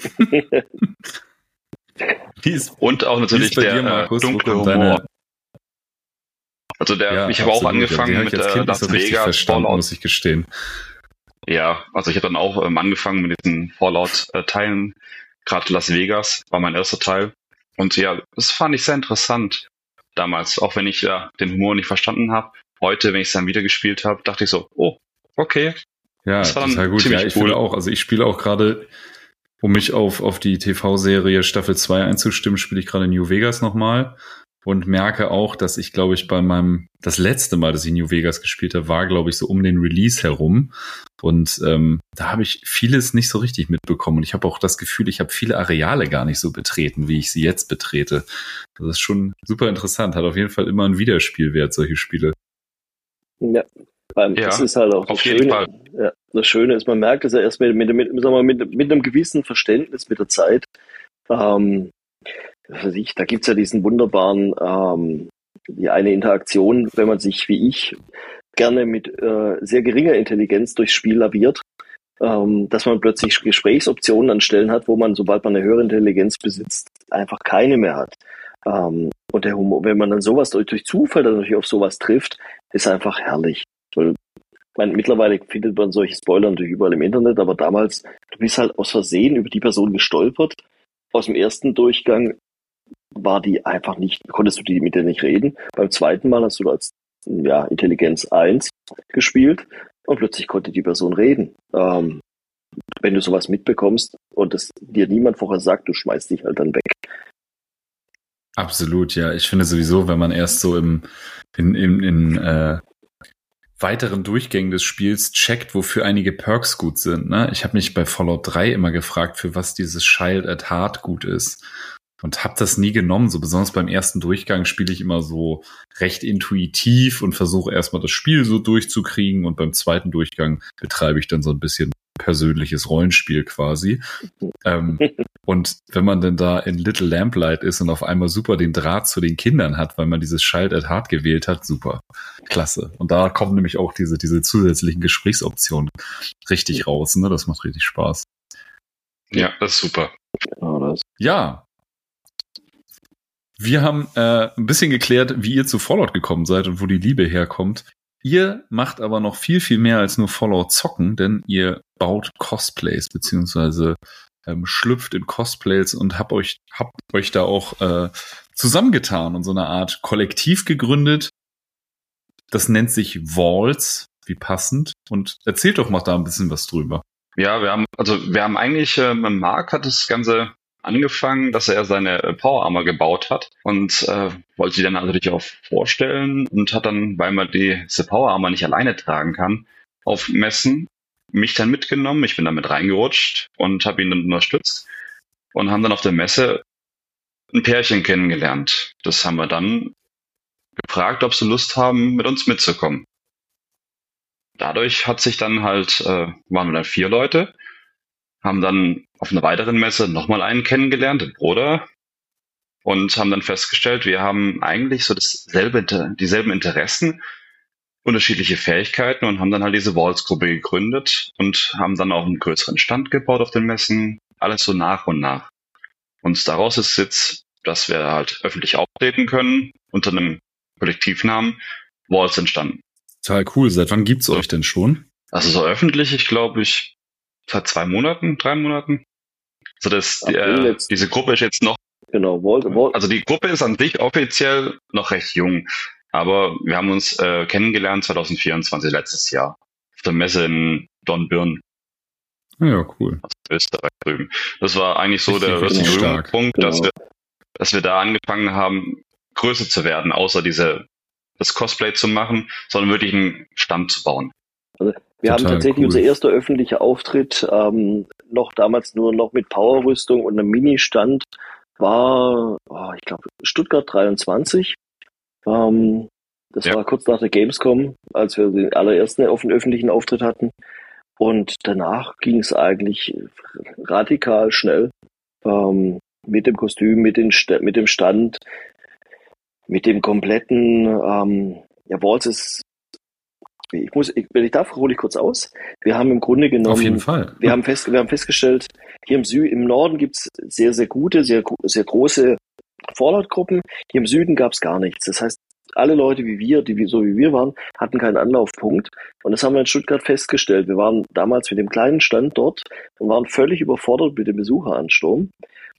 Wie ist, und auch natürlich bei der dir, Markus, dunkle Humor. Deine... Also der, Ja, ich habe auch angefangen ja, mit ich als Kind äh, Las nicht so richtig Vegas verstanden, Fallout. muss ich gestehen. Ja, also ich habe dann auch ähm, angefangen mit diesen Fallout-Teilen. Gerade Las Vegas war mein erster Teil. Und ja, das fand ich sehr interessant damals, auch wenn ich ja den Humor nicht verstanden habe. Heute, wenn ich es dann wieder gespielt habe, dachte ich so, oh, okay. Ja, Das war dann total gut. Ja, ziemlich ich cool. finde auch. Also ich spiele auch gerade, um mich auf, auf die T V-Serie Staffel zwei einzustimmen, spiele ich gerade New Vegas nochmal und merke auch, dass ich, glaube ich, bei meinem, das letzte Mal, dass ich New Vegas gespielt habe, war, glaube ich, so um den Release herum. Und ähm, da habe ich vieles nicht so richtig mitbekommen. Und ich habe auch das Gefühl, ich habe viele Areale gar nicht so betreten, wie ich sie jetzt betrete. Das ist schon super interessant. Hat auf jeden Fall immer einen Wiederspielwert, solche Spiele. Ja, beim, Ja, das ist halt auch das auf jeden Schöne. Fall. Ja, das Schöne ist, man merkt es ja erst mit, mit, mit, sagen wir, mit, mit einem gewissen Verständnis mit der Zeit. Ähm, was weiß ich, da gibt's ja diesen wunderbaren, ähm, die eine Interaktion, wenn man sich wie ich gerne mit äh, sehr geringer Intelligenz durchs Spiel laviert, ähm, dass man plötzlich Gesprächsoptionen an Stellen hat, wo man, sobald man eine höhere Intelligenz besitzt, einfach keine mehr hat. Ähm, und der Humor, wenn man dann sowas durch, durch Zufall dann natürlich auf sowas trifft, ist einfach herrlich. Weil, ich meine, mittlerweile findet man solche Spoiler natürlich überall im Internet, aber damals, du bist halt aus Versehen über die Person gestolpert. Aus dem ersten Durchgang war die einfach nicht, konntest du die mit der nicht reden. Beim zweiten Mal hast du als ja, Intelligenz eins gespielt und plötzlich konnte die Person reden. Ähm, wenn du sowas mitbekommst und das dir niemand vorher sagt, du schmeißt dich halt dann weg. Absolut, ja. Ich finde sowieso, wenn man erst so im in, in, in äh, weiteren Durchgängen des Spiels checkt, wofür einige Perks gut sind. Ne? Ich habe mich bei Fallout drei immer gefragt, für was dieses Child at Heart gut ist. Und habe das nie genommen. So besonders beim ersten Durchgang spiele ich immer so recht intuitiv und versuche erstmal das Spiel so durchzukriegen. Und beim zweiten Durchgang betreibe ich dann so ein bisschen persönliches Rollenspiel quasi. ähm, und wenn man dann da in Little Lamplight ist und auf einmal super den Draht zu den Kindern hat, weil man dieses Child at Heart gewählt hat, super, klasse. Und da kommen nämlich auch diese diese zusätzlichen Gesprächsoptionen richtig raus. Ne? Das macht richtig Spaß. Ja, das ist super. Ja, das Ja. Wir haben äh, ein bisschen geklärt, wie ihr zu Fallout gekommen seid und wo die Liebe herkommt. Ihr macht aber noch viel, viel mehr als nur Fallout zocken, denn ihr baut Cosplays, beziehungsweise ähm, schlüpft in Cosplays und habt euch, habt euch da auch äh, zusammengetan und so eine Art Kollektiv gegründet. Das nennt sich Walls, wie passend. Und erzählt doch mal da ein bisschen was drüber. Ja, wir haben, also wir haben eigentlich, äh, Mark hat das Ganze angefangen, dass er seine Power Armor gebaut hat und äh, wollte die dann natürlich auch vorstellen und hat dann, weil man diese Power Armor nicht alleine tragen kann, auf Messen mich dann mitgenommen. Ich bin dann mit reingerutscht und habe ihn dann unterstützt und haben dann auf der Messe ein Pärchen kennengelernt. Das haben wir dann gefragt, ob sie Lust haben, mit uns mitzukommen. Dadurch hat sich dann halt, äh, waren wir dann vier Leute, haben dann auf einer weiteren Messe nochmal einen kennengelernt, den Bruder, und haben dann festgestellt, wir haben eigentlich so dasselbe, dieselben Interessen, unterschiedliche Fähigkeiten und haben dann halt diese Walls-Gruppe gegründet und haben dann auch einen größeren Stand gebaut auf den Messen, alles so nach und nach. Und daraus ist jetzt, dass wir halt öffentlich auftreten können, unter einem Kollektivnamen Walls entstanden. Total cool. Seit wann gibt's euch denn schon? Also so öffentlich, ich glaube, ich seit zwei Monaten, drei Monaten. Also das, die, äh, diese Gruppe ist jetzt noch, genau, Walt, Walt. also die Gruppe ist an sich offiziell noch recht jung, aber wir haben uns äh, kennengelernt zwanzig vierundzwanzig, letztes Jahr, auf der Messe in Dornbirn. Ja, cool. Also Österreich drüben. Das war eigentlich so Richtig, der richtig erste stark. Höhepunkt, Genau. dass wir, dass wir da angefangen haben, größer zu werden, außer diese, das Cosplay zu machen, sondern wirklich einen Stand zu bauen. Wir haben Total tatsächlich cool. unser erster öffentlicher Auftritt ähm, noch damals nur noch mit Powerrüstung und einem Mini-Stand war, oh, ich glaube, Stuttgart dreiundzwanzig. Ähm, das Ja. war kurz nach der Gamescom, als wir den allerersten offen öffentlichen Auftritt hatten. Und danach ging es eigentlich radikal schnell. Ähm, mit dem Kostüm, mit, den St- mit dem Stand, mit dem kompletten, ähm, ja, Walls ist, ich muss, ich, wenn ich darf, hole ich kurz aus. Wir haben im Grunde genommen, Auf jeden Fall. wir haben fest, wir haben festgestellt, hier im Sü im Norden gibt's sehr, sehr gute, sehr, sehr große Fallout-Gruppen. Hier im Süden gab's gar nichts. Das heißt, alle Leute wie wir, die wir- so wie wir waren, hatten keinen Anlaufpunkt. Und das haben wir in Stuttgart festgestellt. Wir waren damals mit dem kleinen Stand dort und waren völlig überfordert mit dem Besucheransturm,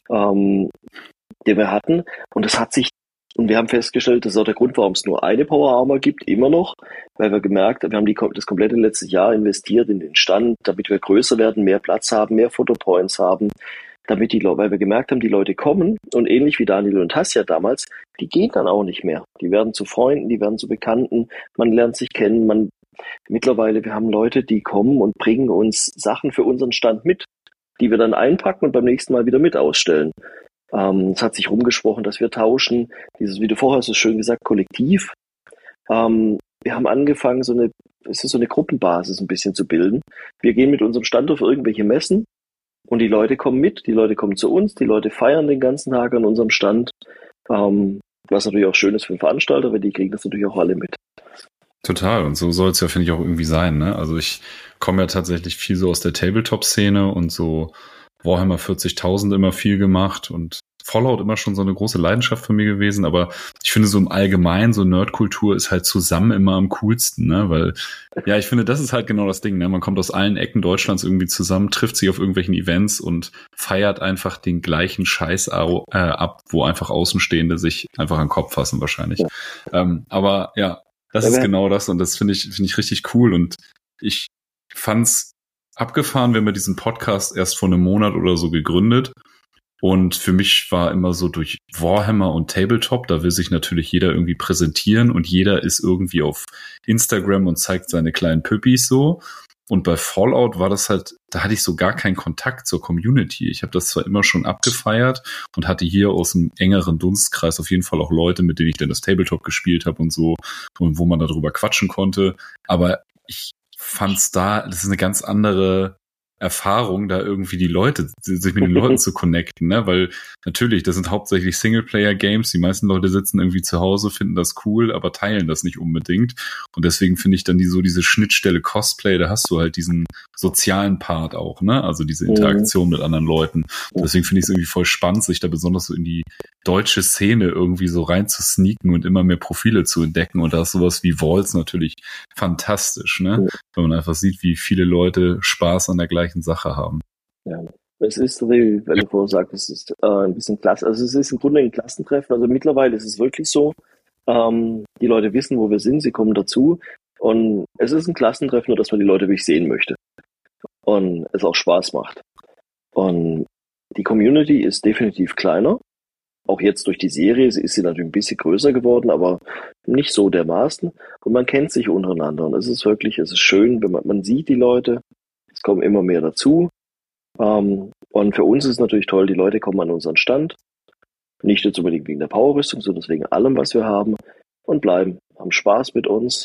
ähm, den wir hatten. Und das hat sich, und wir haben festgestellt, das ist auch der Grund, warum es nur eine Power Armor gibt, immer noch, weil wir gemerkt haben, wir haben die, das komplette letzte Jahr investiert in den Stand, damit wir größer werden, mehr Platz haben, mehr Fotopoints haben, damit die Leute, weil wir gemerkt haben, die Leute kommen und ähnlich wie Daniel und Tasja damals, die gehen dann auch nicht mehr. Die werden zu Freunden, die werden zu Bekannten, man lernt sich kennen, man, mittlerweile, wir haben Leute, die kommen und bringen uns Sachen für unseren Stand mit, die wir dann einpacken und beim nächsten Mal wieder mit ausstellen. Ähm, es hat sich rumgesprochen, dass wir tauschen, dieses, wie du vorher so schön gesagt, Kollektiv. Ähm, wir haben angefangen, so eine, es ist so eine Gruppenbasis ein bisschen zu bilden. Wir gehen mit unserem Stand auf irgendwelche Messen und die Leute kommen mit, die Leute kommen zu uns, die Leute feiern den ganzen Tag an unserem Stand. Ähm, was natürlich auch schön ist für den Veranstalter, weil die kriegen das natürlich auch alle mit. Total. Und so soll es ja, finde ich, auch irgendwie sein. Ne? Also ich komme ja tatsächlich viel so aus der Tabletop-Szene und so Warhammer vierzigtausend immer viel gemacht und Fallout immer schon so eine große Leidenschaft von mir gewesen, aber ich finde so im Allgemeinen, so Nerdkultur ist halt zusammen immer am coolsten, ne, weil, ja, ich finde, das ist halt genau das Ding, ne, man kommt aus allen Ecken Deutschlands irgendwie zusammen, trifft sich auf irgendwelchen Events und feiert einfach den gleichen Scheiß äh, ab, wo einfach Außenstehende sich einfach an den Kopf fassen wahrscheinlich. Ja. Ähm, aber ja, das ja, ist genau das und das finde ich, finde ich richtig cool und ich fand's abgefahren, wir haben diesen Podcast erst vor einem Monat oder so gegründet. Und für mich war immer so durch Warhammer und Tabletop, da will sich natürlich jeder irgendwie präsentieren und jeder ist irgendwie auf Instagram und zeigt seine kleinen Püppis so. Und bei Fallout war das halt, da hatte ich so gar keinen Kontakt zur Community. Ich habe das zwar immer schon abgefeiert und hatte hier aus dem engeren Dunstkreis auf jeden Fall auch Leute, mit denen ich dann das Tabletop gespielt habe und so und wo man darüber quatschen konnte. Aber ich fand's da, das ist eine ganz andere Erfahrung, da irgendwie die Leute, sich mit den Leuten zu connecten, ne, weil natürlich, das sind hauptsächlich Singleplayer-Games, die meisten Leute sitzen irgendwie zu Hause, finden das cool, aber teilen das nicht unbedingt und deswegen finde ich dann die so diese Schnittstelle Cosplay, da hast du halt diesen sozialen Part auch, ne, also diese Interaktion mhm. mit anderen Leuten und deswegen finde ich es irgendwie voll spannend, sich da besonders so in die deutsche Szene irgendwie so rein zu sneaken und immer mehr Profile zu entdecken und da ist sowas wie Walls natürlich fantastisch, ne, mhm. wenn man einfach sieht, wie viele Leute Spaß an der gleichen Sache haben. Ja, es ist, wie wenn du vorher sagst, es ist äh, ein bisschen klasse. Also es ist im Grunde ein Klassentreffen. Also mittlerweile ist es wirklich so, ähm, die Leute wissen, wo wir sind, sie kommen dazu und es ist ein Klassentreffen, nur dass man die Leute wirklich sehen möchte und es auch Spaß macht. Und die Community ist definitiv kleiner. Auch jetzt durch die Serie ist sie natürlich ein bisschen größer geworden, aber nicht so dermaßen. Und man kennt sich untereinander. Und es ist wirklich, es ist schön, wenn man, man sieht die Leute. Es kommen immer mehr dazu. Ähm, und für uns ist es natürlich toll, die Leute kommen an unseren Stand. Nicht jetzt unbedingt wegen der Powerrüstung, sondern wegen allem, was wir haben. Und bleiben, haben Spaß mit uns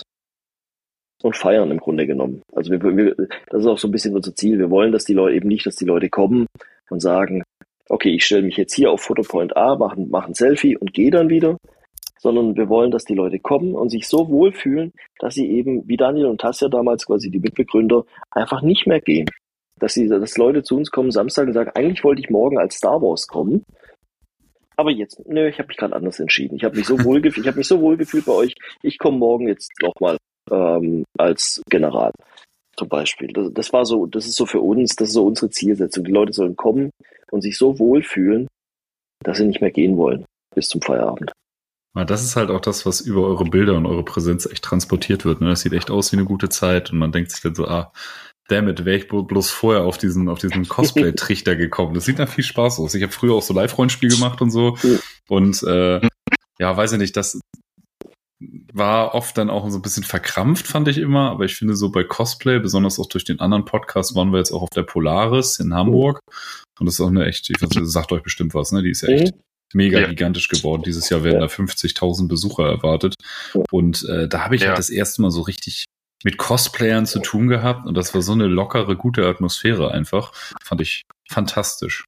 und feiern im Grunde genommen. Also wir, wir, das ist auch so ein bisschen unser Ziel. Wir wollen, dass die Leute eben nicht, dass die Leute kommen und sagen, okay, ich stelle mich jetzt hier auf Fotopoint A, mache mach ein Selfie und gehe dann wieder. Sondern wir wollen, dass die Leute kommen und sich so wohlfühlen, dass sie eben, wie Daniel und Tasja damals quasi die Mitbegründer, einfach nicht mehr gehen. Dass sie, dass Leute zu uns kommen Samstag und sagen, eigentlich wollte ich morgen als Star Wars kommen, aber jetzt, nö, ich habe mich gerade anders entschieden. Ich habe mich so wohl gefühlt, ich habe mich so wohl gefühlt bei euch. Ich komme morgen jetzt nochmal ähm, als General zum Beispiel. Das, das war so, das ist so für uns, das ist so unsere Zielsetzung. Die Leute sollen kommen und sich so wohlfühlen, dass sie nicht mehr gehen wollen bis zum Feierabend. Das ist halt auch das, was über eure Bilder und eure Präsenz echt transportiert wird. Ne? Das sieht echt aus wie eine gute Zeit und man denkt sich dann so, ah, damit wäre ich bloß vorher auf diesen auf diesen Cosplay-Trichter gekommen. Das sieht nach viel Spaß aus. Ich habe früher auch so Live-Rollenspiel gemacht und so und äh, ja, weiß ich nicht, das war oft dann auch so ein bisschen verkrampft, fand ich immer. Aber ich finde so bei Cosplay, besonders auch durch den anderen Podcast, waren wir jetzt auch auf der Polaris in Hamburg. Und das ist auch eine echt, ich weiß, das sagt euch bestimmt was, ne? Die ist ja echt mega ja. gigantisch geworden. Dieses Jahr werden ja. da fünfzigtausend Besucher erwartet. Und äh, da habe ich ja. halt das erste Mal so richtig mit Cosplayern zu tun gehabt. Und das war so eine lockere, gute Atmosphäre einfach. Fand ich fantastisch.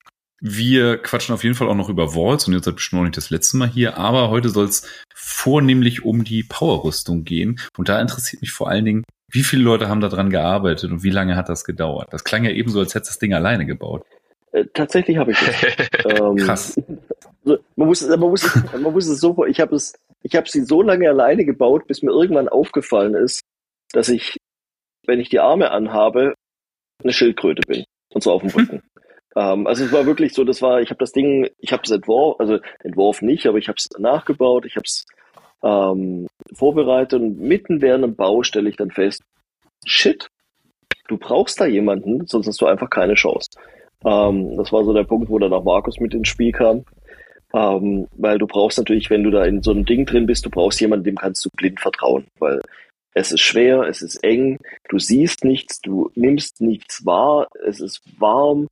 Wir quatschen auf jeden Fall auch noch über Walls und jetzt seid bestimmt noch nicht das letzte Mal hier, aber heute soll es vornehmlich um die Powerrüstung gehen und da interessiert mich vor allen Dingen, wie viele Leute haben da dran gearbeitet und wie lange hat das gedauert? Das klang ja eben so, als hättest du das Ding alleine gebaut. Äh, tatsächlich habe ich das. ähm, Krass. Man muss, man muss, man muss es so, ich habe es, ich habe sie so lange alleine gebaut, bis mir irgendwann aufgefallen ist, dass ich, wenn ich die Arme anhabe, eine Schildkröte bin und zwar auf dem Rücken. Ähm, also es war wirklich so, das war, ich habe das Ding, ich habe es entworfen, also entworfen nicht, aber ich habe es nachgebaut, ich habe es ähm, vorbereitet und mitten während dem Bau stelle ich dann fest, shit, du brauchst da jemanden, sonst hast du einfach keine Chance. Ähm, das war so der Punkt, wo dann auch Markus mit ins Spiel kam, ähm, weil du brauchst natürlich, wenn du da in so einem Ding drin bist, du brauchst jemanden, dem kannst du blind vertrauen, weil es ist schwer, es ist eng, du siehst nichts, du nimmst nichts wahr, es ist warm,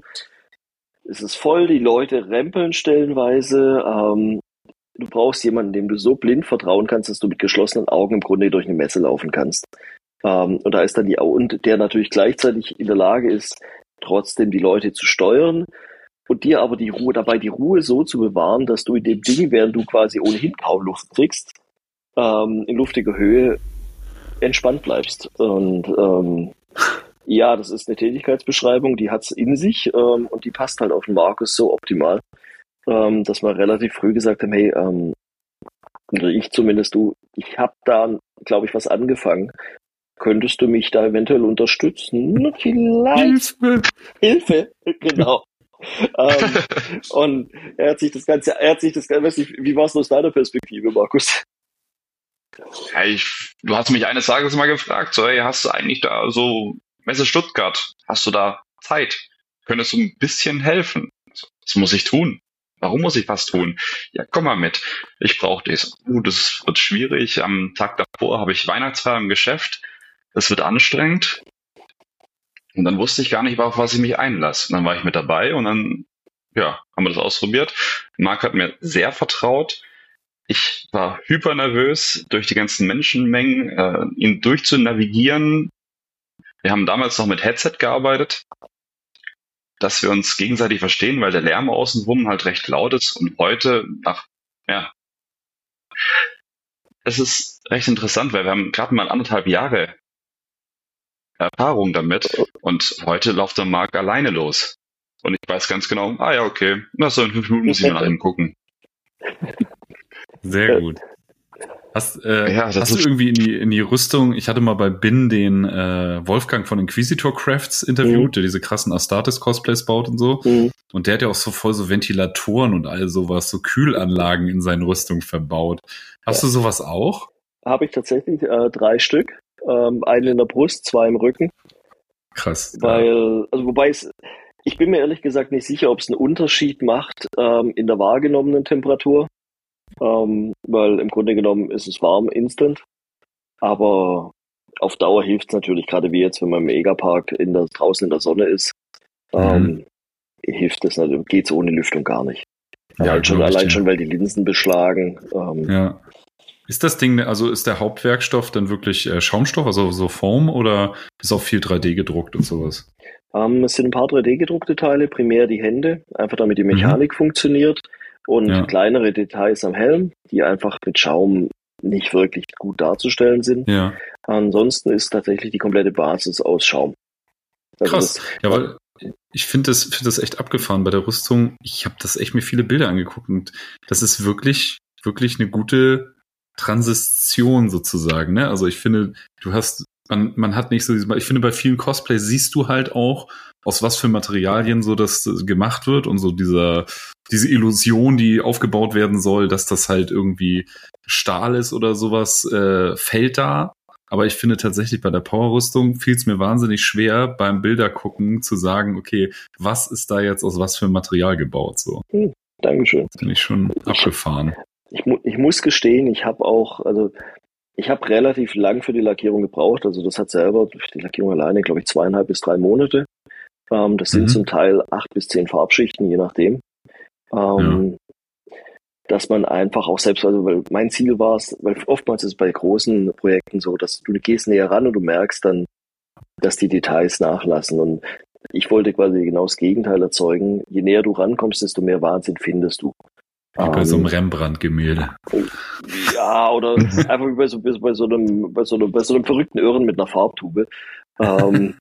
es ist voll, die Leute rempeln stellenweise. Ähm, du brauchst jemanden, dem du so blind vertrauen kannst, dass du mit geschlossenen Augen im Grunde durch eine Messe laufen kannst. Ähm, und da ist dann die, und der natürlich gleichzeitig in der Lage ist, trotzdem die Leute zu steuern und dir aber die Ruhe, dabei die Ruhe so zu bewahren, dass du in dem Ding, während du quasi ohnehin kaum Luft kriegst, ähm, in luftiger Höhe entspannt bleibst. Und, ähm, ja, das ist eine Tätigkeitsbeschreibung, die hat's in sich ähm, und die passt halt auf den Markus so optimal, ähm, dass wir relativ früh gesagt haben, hey, ähm, oder ich zumindest, du, ich habe da, glaube ich, was angefangen. Könntest du mich da eventuell unterstützen? Vielleicht. Hilfe! Hilfe, genau. ähm, und er hat sich das Ganze, er hat sich das Ganze, weiß nicht, wie war es aus deiner Perspektive, Markus? Ja, ich, du hast mich eines Tages mal gefragt, so, hey, hast du eigentlich da so Messe Stuttgart, hast du da Zeit? Könntest du ein bisschen helfen? Was muss ich tun? Warum muss ich was tun? Ja, komm mal mit. Ich brauche das. Uh, das wird schwierig. Am Tag davor habe ich Weihnachtsfeier im Geschäft. Das wird anstrengend. Und dann wusste ich gar nicht, auf was ich mich einlasse. Und dann war ich mit dabei und dann, ja, haben wir das ausprobiert. Marc hat mir sehr vertraut. Ich war hyper nervös, durch die ganzen Menschenmengen, äh, ihn durchzunavigieren. Wir haben damals noch mit Headset gearbeitet, dass wir uns gegenseitig verstehen, weil der Lärm außenrum halt recht laut ist. Und heute, ach, ja, es ist recht interessant, weil wir haben gerade mal anderthalb Jahre Erfahrung damit und heute läuft der Marc alleine los. Und ich weiß ganz genau, ah ja, okay, na so in fünf Minuten muss ich mal hingucken. Sehr gut. Hast, äh, ja, das hast du irgendwie in die, in die Rüstung, ich hatte mal bei Bin den äh, Wolfgang von Inquisitor Crafts interviewt, mhm. der diese krassen Astartes-Cosplays baut und so. Mhm. Und der hat ja auch so voll so Ventilatoren und all sowas, so Kühlanlagen in seinen Rüstungen verbaut. Hast ja. du sowas auch? Habe ich tatsächlich äh, drei Stück. Ähm, einen in der Brust, zwei im Rücken. Krass. Weil, ja. also wobei es, ich bin mir ehrlich gesagt nicht sicher, ob es einen Unterschied macht ähm, in der wahrgenommenen Temperatur. Ähm, weil im Grunde genommen ist es warm instant, aber auf Dauer hilft es natürlich, gerade wie jetzt, wenn man im Egerpark in der, draußen in der Sonne ist, ähm, mhm. hilft es natürlich, geht's ohne Lüftung gar nicht. Ja, allein schon, allein schon, weil die Linsen beschlagen. Ähm, ja. Ist das Ding, also ist der Hauptwerkstoff dann wirklich äh, Schaumstoff, also so Foam, oder ist auch viel drei D gedruckt und sowas? Ähm, es sind ein paar drei D gedruckte Teile, primär die Hände, einfach damit die Mechanik mhm. funktioniert. Und ja. kleinere Details am Helm, die einfach mit Schaum nicht wirklich gut darzustellen sind. Ja. Ansonsten ist tatsächlich die komplette Basis aus Schaum. Also krass. Das, ja, weil ich finde das, finde das echt abgefahren bei der Rüstung. Ich habe das echt mir viele Bilder angeguckt und das ist wirklich, wirklich eine gute Transition sozusagen. Ne? Also ich finde, du hast, man, man hat nicht so, ich finde bei vielen Cosplays siehst du halt auch, aus was für Materialien so das gemacht wird und so dieser, diese Illusion, die aufgebaut werden soll, dass das halt irgendwie Stahl ist oder sowas, äh, fällt da. Aber ich finde tatsächlich bei der Powerrüstung fiel es mir wahnsinnig schwer, beim Bildergucken zu sagen, okay, was ist da jetzt aus was für Material gebaut? So. Hm, Dankeschön. Das finde ich schon abgefahren. ich, mu ich muss gestehen, ich habe auch, also ich habe relativ lang für die Lackierung gebraucht. Also das hat selber, die Lackierung alleine, glaube ich, zweieinhalb bis drei Monate. Ähm, das sind Mhm. zum Teil acht bis zehn Farbschichten, je nachdem. Ähm, Dass man einfach auch selbst, also weil mein Ziel war es, weil oftmals ist es bei großen Projekten so, dass du gehst näher ran und du merkst dann, dass die Details nachlassen. Und ich wollte quasi genau das Gegenteil erzeugen. Je näher du rankommst, desto mehr Wahnsinn findest du. Wie bei so einem Ähm, Rembrandt-Gemälde. Ja, oder einfach wie bei so, bei so einem, bei so einem, bei so einem verrückten Irren mit einer Farbtube. Ähm,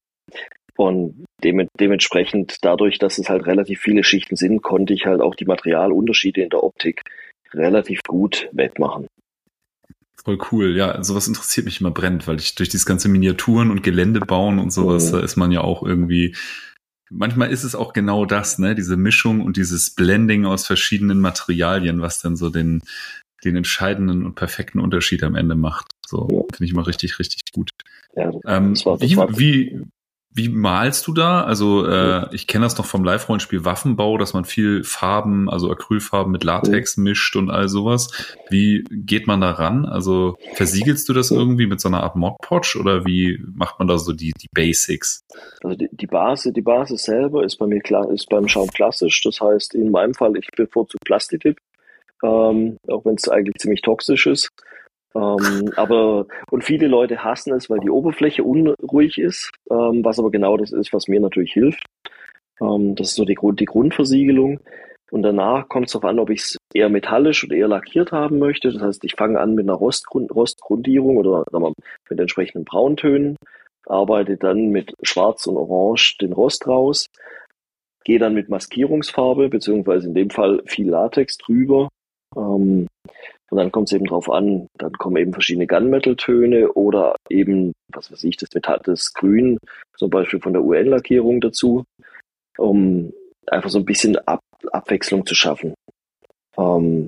und dem, dementsprechend, dadurch, dass es halt relativ viele Schichten sind, konnte ich halt auch die Materialunterschiede in der Optik relativ gut wettmachen. Voll cool. Ja, sowas interessiert mich immer brennend, weil ich durch dieses ganze Miniaturen und Gelände bauen und sowas, Mhm. da ist man ja auch irgendwie, manchmal ist es auch genau das, ne, diese Mischung und dieses Blending aus verschiedenen Materialien, was dann so den, den entscheidenden und perfekten Unterschied am Ende macht. So, Ja. finde ich immer richtig, richtig gut. Ja, Ähm, das war, das wie, war, wie, wie malst du da? Also äh, ich kenne das noch vom Live-Rollenspiel Waffenbau, dass man viel Farben, also Acrylfarben mit Latex mischt und all sowas. Wie geht man da ran? Also versiegelst du das irgendwie mit so einer Art Mod Podge oder wie macht man da so die, die Basics? also die, die Basis, die Basis selber ist bei mir klar, ist beim Schaum klassisch. Das heißt, in meinem Fall, ich bevorzuge Plastik, ähm, auch wenn es eigentlich ziemlich toxisch ist. Ähm, aber, und viele Leute hassen es, weil die Oberfläche unruhig ist, ähm, was aber genau das ist, was mir natürlich hilft. Ähm, das ist so die, Grund, die Grundversiegelung. Und danach kommt es darauf an, ob ich es eher metallisch oder eher lackiert haben möchte. Das heißt, ich fange an mit einer Rostgrund, Rostgrundierung oder sagen wir, mit entsprechenden Brauntönen, arbeite dann mit Schwarz und Orange den Rost raus, gehe dann mit Maskierungsfarbe, beziehungsweise in dem Fall viel Latex drüber. Ähm, Und dann kommt es eben drauf an, dann kommen eben verschiedene Gunmetal-Töne oder eben, was weiß ich, das Metall, das Grün, zum Beispiel von der U N-Lackierung dazu, um einfach so ein bisschen Ab Abwechslung zu schaffen. Ähm,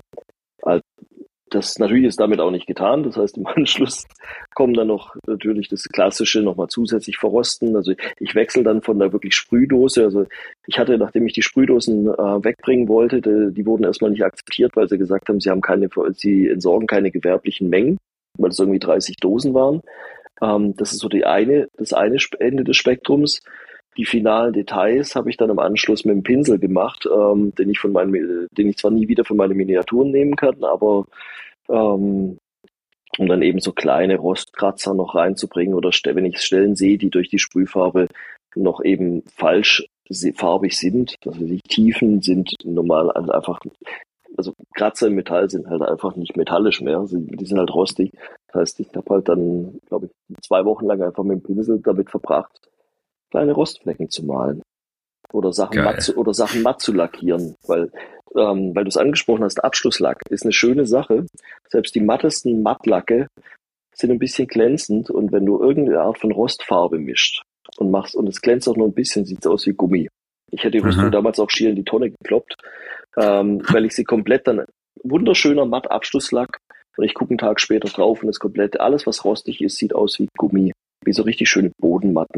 das natürlich ist damit auch nicht getan. Das heißt, im Anschluss kommen dann noch natürlich das Klassische nochmal zusätzlich verrosten. Also ich wechsle dann von der wirklich Sprühdose. Also ich hatte, nachdem ich die Sprühdosen äh, wegbringen wollte, die, die wurden erstmal nicht akzeptiert, weil sie gesagt haben, sie haben keine, sie entsorgen keine gewerblichen Mengen, weil es irgendwie dreißig Dosen waren. Ähm, das ist so die eine, das eine Ende des Spektrums. Die finalen Details habe ich dann im Anschluss mit dem Pinsel gemacht, ähm, den ich von meinen, den ich zwar nie wieder für meine Miniaturen nehmen kann, aber ähm, um dann eben so kleine Rostkratzer noch reinzubringen oder wenn ich Stellen sehe, die durch die Sprühfarbe noch eben falsch farbig sind, also die Tiefen sind normal also einfach, also Kratzer im Metall sind halt einfach nicht metallisch mehr, die sind halt rostig. Das heißt, ich habe halt dann, glaube ich, zwei Wochen lang einfach mit dem Pinsel damit verbracht, kleine Rostflecken zu malen oder Sachen matt zu, oder Sachen matt zu lackieren, weil ähm, weil du es angesprochen hast, Abschlusslack ist eine schöne Sache. Selbst die mattesten Mattlacke sind ein bisschen glänzend und wenn du irgendeine Art von Rostfarbe mischt und machst und es glänzt auch nur ein bisschen, sieht es aus wie Gummi. Ich hätte die Rüstung mhm. damals auch schier in die Tonne gekloppt, ähm, weil ich sie komplett dann wunderschöner matt Abschlusslack und ich gucke einen Tag später drauf und das komplette alles was rostig ist sieht aus wie Gummi, wie so richtig schöne Bodenmatten.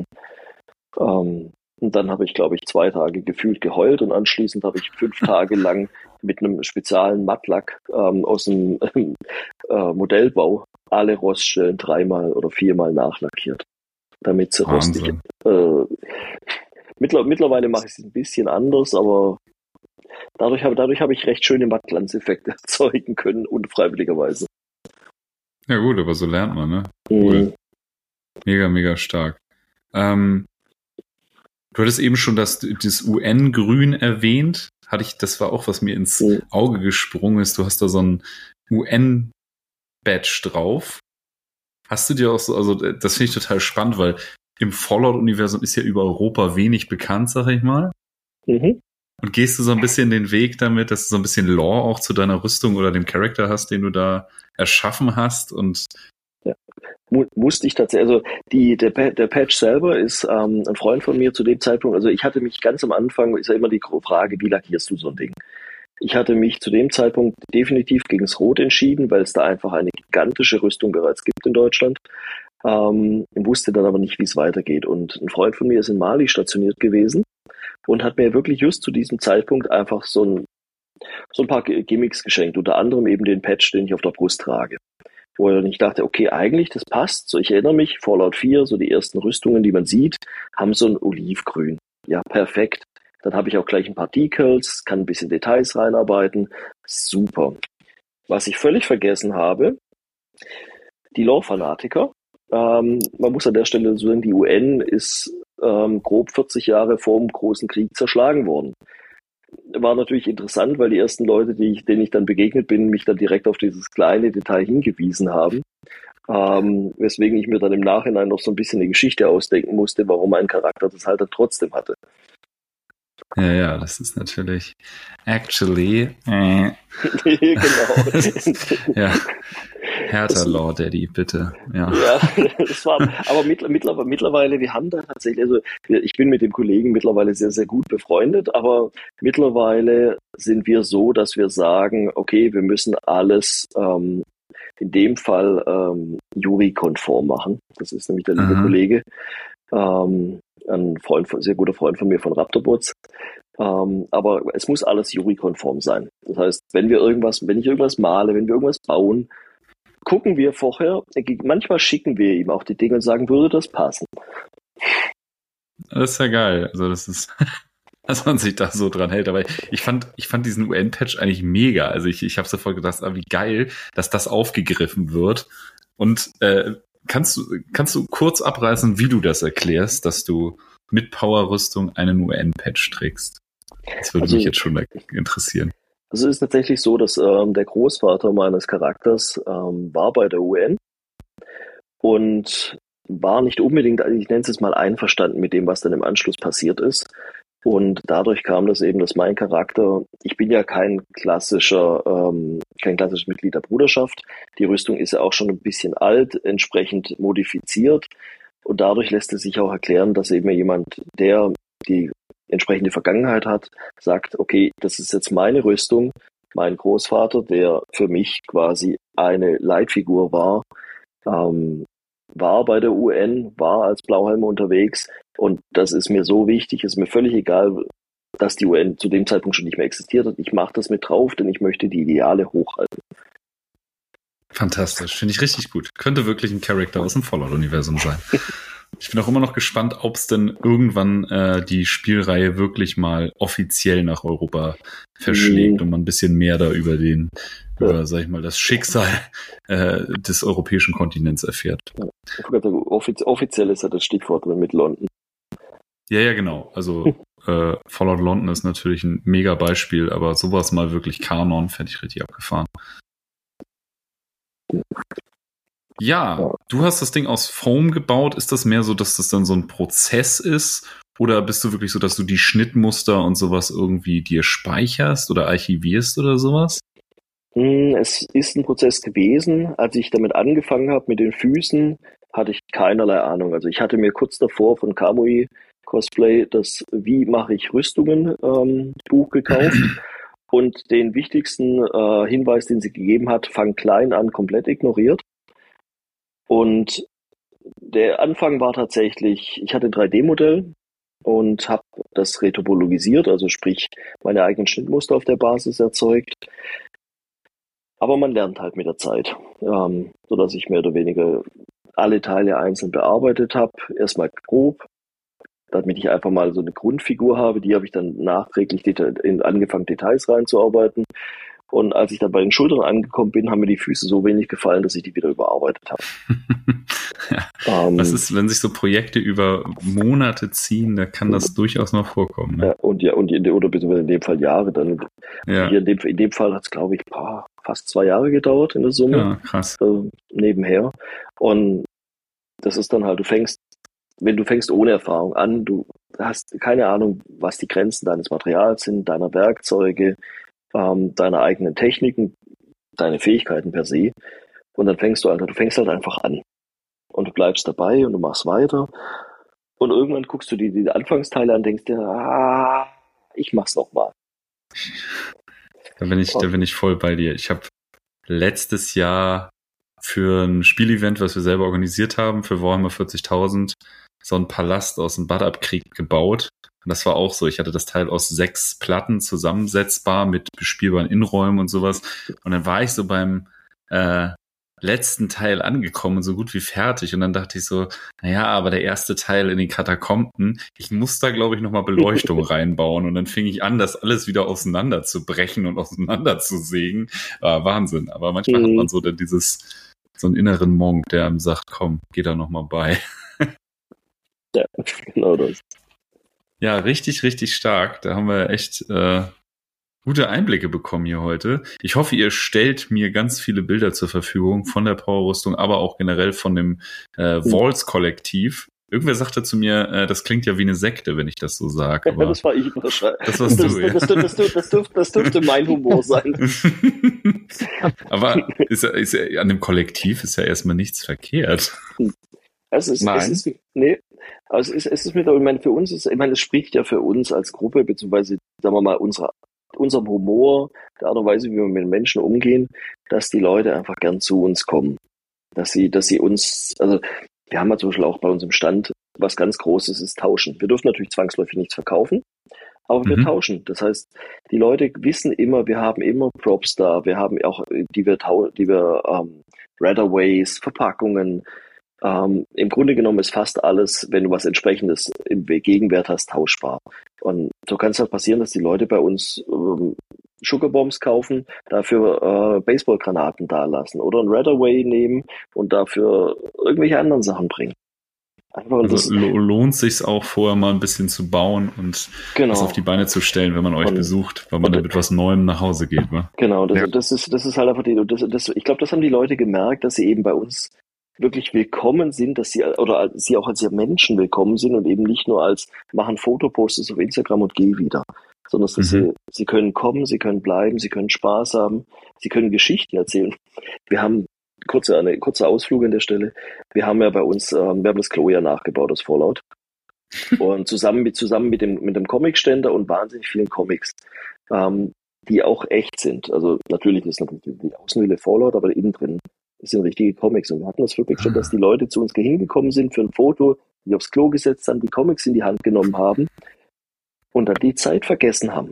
Ähm, und dann habe ich, glaube ich, zwei Tage gefühlt geheult und anschließend habe ich fünf Tage lang mit einem speziellen Mattlack ähm, aus dem äh, Modellbau alle Roststellen dreimal oder viermal nachlackiert, damit sie rostig. Äh, mittler, mittlerweile mache ich es ein bisschen anders, aber dadurch habe dadurch habe ich recht schöne Mattglanzeffekte erzeugen können, unfreiwilligerweise. Ja gut, aber so lernt man, ne? Cool. Mhm. Mega, mega stark. Ähm, Du hattest eben schon das, das U N-Grün erwähnt. Hatte ich, das war auch, was mir ins Auge gesprungen ist. Du hast da so ein U N-Badge drauf. Hast du dir auch so, also das finde ich total spannend, weil im Fallout-Universum ist ja über Europa wenig bekannt, sag ich mal. Mhm. Und gehst du so ein bisschen den Weg damit, dass du so ein bisschen Lore auch zu deiner Rüstung oder dem Charakter hast, den du da erschaffen hast und ja. Musste ich tatsächlich, also die, der, der Patch selber ist ähm, ein Freund von mir zu dem Zeitpunkt, also ich hatte mich ganz am Anfang, ist ja immer die Frage, wie lackierst du so ein Ding? Ich hatte mich zu dem Zeitpunkt definitiv gegen das Rot entschieden, weil es da einfach eine gigantische Rüstung bereits gibt in Deutschland. Ähm, wusste dann aber nicht, wie es weitergeht. Und ein Freund von mir ist in Mali stationiert gewesen und hat mir wirklich just zu diesem Zeitpunkt einfach so ein so ein paar Gimmicks geschenkt, unter anderem eben den Patch, den ich auf der Brust trage. Wo ich dachte, okay, eigentlich, das passt. So, ich erinnere mich, Fallout vier, so die ersten Rüstungen, die man sieht, haben so ein Olivgrün. Ja, perfekt. Dann habe ich auch gleich ein paar Decals, kann ein bisschen Details reinarbeiten. Super. Was ich völlig vergessen habe, die Lore-Fanatiker. Ähm, man muss an der Stelle sagen, die U N ist ähm, grob vierzig Jahre vor dem Großen Krieg zerschlagen worden. War natürlich interessant, weil die ersten Leute, die ich, denen ich dann begegnet bin, mich dann direkt auf dieses kleine Detail hingewiesen haben. Ähm, weswegen ich mir dann im Nachhinein noch so ein bisschen eine Geschichte ausdenken musste, warum mein Charakter das halt dann trotzdem hatte. Ja, ja, das ist natürlich actually äh. Genau. Ja, härter Lore Daddy, bitte. Ja, ja das war, aber mittlerweile, mittlerweile, wir haben da tatsächlich, also ich bin mit dem Kollegen mittlerweile sehr, sehr gut befreundet, aber mittlerweile sind wir so, dass wir sagen, okay, wir müssen alles ähm, in dem Fall ähm, Jury-konform machen. Das ist nämlich der liebe Mhm. Kollege, ähm, ein Freund, sehr guter Freund von mir von Raptorbots. Ähm, aber es muss alles Jury-konform sein. Das heißt, wenn wir irgendwas, wenn ich irgendwas male, wenn wir irgendwas bauen, gucken wir vorher, manchmal schicken wir ihm auch die Dinge und sagen, würde das passen? das ist ja geil. Also das ist, dass man sich da so dran hält. Aber ich fand, ich fand diesen U N-Patch eigentlich mega. Also ich, ich habe sofort gedacht, ah, wie geil, dass das aufgegriffen wird. Und äh, kannst du, kannst du kurz abreißen, wie du das erklärst, dass du mit Power-Rüstung einen U N-Patch trägst? Das würde Also- mich jetzt schon interessieren. Also es ist tatsächlich so, dass ähm, der Großvater meines Charakters ähm, war bei der U N und war nicht unbedingt, also ich nenne es jetzt mal, einverstanden mit dem, was dann im Anschluss passiert ist. Und dadurch kam das eben, dass mein Charakter, ich bin ja kein klassischer, ähm, kein klassisches Mitglied der Bruderschaft. Die Rüstung ist ja auch schon ein bisschen alt, entsprechend modifiziert. Und dadurch lässt es sich auch erklären, dass eben jemand, der die entsprechende Vergangenheit hat, sagt, okay, das ist jetzt meine Rüstung. Mein Großvater, der für mich quasi eine Leitfigur war, ähm, war bei der U N, war als Blauhelme unterwegs. Und das ist mir so wichtig, ist mir völlig egal, dass die U N zu dem Zeitpunkt schon nicht mehr existiert hat. Ich mache das mit drauf, denn ich möchte die Ideale hochhalten. Fantastisch, finde ich richtig gut. Könnte wirklich ein Charakter aus dem Fallout-Universum sein. Ich bin auch immer noch gespannt, ob es denn irgendwann äh, die Spielreihe wirklich mal offiziell nach Europa verschlägt Mhm. und man ein bisschen mehr da über den, über, sag ich mal, das Schicksal äh, des europäischen Kontinents erfährt. Offiz offiziell ist ja das Stichwort mit London. Ja, ja, genau. Also äh, Fallout London ist natürlich ein mega Beispiel, aber sowas mal wirklich Kanon, fände ich richtig abgefahren. Ja, du hast das Ding aus Foam gebaut. Ist das mehr so, dass das dann so ein Prozess ist? Oder bist du wirklich so, dass du die Schnittmuster und sowas irgendwie dir speicherst oder archivierst oder sowas? Es ist ein Prozess gewesen. Als ich damit angefangen habe mit den Füßen, hatte ich keinerlei Ahnung. Also ich hatte mir kurz davor von Kamui Cosplay das Wie mache ich Rüstungen ähm, Buch gekauft und den wichtigsten äh, Hinweis, den sie gegeben hat, fang klein an, komplett ignoriert. Und der Anfang war tatsächlich, ich hatte ein drei D Modell und habe das retopologisiert, also sprich meine eigenen Schnittmuster auf der Basis erzeugt. Aber man lernt halt mit der Zeit, ähm, so dass ich mehr oder weniger alle Teile einzeln bearbeitet habe. Erstmal grob, damit ich einfach mal so eine Grundfigur habe. Die habe ich dann nachträglich deta- in angefangen, Details reinzuarbeiten. Und als ich dann bei den Schultern angekommen bin, haben mir die Füße so wenig gefallen, dass ich die wieder überarbeitet habe. Ja. Ähm, Was ist, wenn sich so Projekte über Monate ziehen, da kann das durchaus noch vorkommen. Ne? ja, und ja, und in, oder beziehungsweise in dem Fall Jahre. Dann Ja, hier in dem, in dem Fall hat es, glaube ich, boah, fast zwei Jahre gedauert in der Summe. ja, krass. äh, nebenher. Und das ist dann halt, du fängst, wenn du fängst ohne Erfahrung an, du hast keine Ahnung, was die Grenzen deines Materials sind, deiner Werkzeuge, ähm, deiner eigenen Techniken, deine Fähigkeiten per se. Und dann fängst du halt, du fängst halt einfach an. Und du bleibst dabei und du machst weiter. Und irgendwann guckst du dir die Anfangsteile an und denkst dir, ah, ich mach's nochmal. Da bin ich, da bin ich voll bei dir. Ich habe letztes Jahr für ein Spielevent, was wir selber organisiert haben, für Warhammer vierzigtausend, so einen Palast aus dem Badab-Krieg gebaut. Und das war auch so. Ich hatte das Teil aus sechs Platten zusammensetzbar mit bespielbaren Innenräumen und sowas. Und dann war ich so beim äh, letzten Teil angekommen, so gut wie fertig. Und dann dachte ich so, naja, aber der erste Teil in den Katakomben, ich muss da, glaube ich, nochmal Beleuchtung reinbauen. Und dann fing ich an, das alles wieder auseinander zu brechen und auseinander zu sägen. Ah, Wahnsinn. Aber manchmal mhm. hat man so dann dieses, so einen inneren Monk, der einem sagt, komm, geh da nochmal bei. Ja, genau das. Ja, richtig, richtig stark. Da haben wir echt äh, gute Einblicke bekommen hier heute. Ich hoffe, ihr stellt mir ganz viele Bilder zur Verfügung von der Powerrüstung, aber auch generell von dem äh, Walls-Kollektiv. Irgendwer sagte zu mir, äh, das klingt ja wie eine Sekte, wenn ich das so sage. Ja, das war ich wahrscheinlich. Das warst das, du, ja. Das, das, das, das, das, dürfte, das dürfte mein Humor sein. Aber ist, ist, an dem Kollektiv ist ja erstmal nichts verkehrt. Also es, Nein. es ist, nee, also es, es ist mit, ich meine, für uns ist, ich meine, es spricht ja für uns als Gruppe, beziehungsweise, sagen wir mal, unsere, unserem Humor, der Art und Weise, wie wir mit den Menschen umgehen, dass die Leute einfach gern zu uns kommen. Dass sie, dass sie uns, also, wir haben ja zum Beispiel auch bei uns im Stand was ganz Großes, ist Tauschen. Wir dürfen natürlich zwangsläufig nichts verkaufen, aber wir Mhm. tauschen. Das heißt, die Leute wissen immer, wir haben immer Props da, wir haben auch, die wir, tau- die wir, ähm, Radaways, Verpackungen. Ähm, im Grunde genommen ist fast alles, wenn du was Entsprechendes im Gegenwert hast, tauschbar. Und so kann es halt passieren, dass die Leute bei uns ähm, Sugarbombs kaufen, dafür äh, Baseballgranaten dalassen oder ein Radaway nehmen und dafür irgendwelche anderen Sachen bringen. Einfach Also das, lo- lohnt sich's auch vorher mal ein bisschen zu bauen und genau. was auf die Beine zu stellen, wenn man euch Und- besucht, weil man dann mit was Neuem nach Hause geht, wa? Genau, das, Ja. das ist das ist halt einfach die, das, das, ich glaube, das haben die Leute gemerkt, dass sie eben bei uns wirklich willkommen sind, dass sie oder als- sie auch als ihr Menschen willkommen sind und eben nicht nur als machen Fotoposts auf Instagram und geh wieder, sondern dass Mhm. sie sie können kommen, sie können bleiben, sie können Spaß haben, sie können Geschichten erzählen. Wir haben kurze eine kurze Ausflug an der Stelle. Wir haben ja bei uns ähm, wir haben das Klo ja nachgebaut, das Fallout. Und zusammen mit zusammen mit dem mit dem Comicständer und wahnsinnig vielen Comics, ähm, die auch echt sind. Also natürlich ist natürlich die Außenhülle Fallout, aber innen drin sind richtige Comics. Und wir hatten das wirklich schon, dass die Leute zu uns hingekommen sind für ein Foto, die aufs Klo gesetzt haben, die Comics in die Hand genommen haben und dann die Zeit vergessen haben.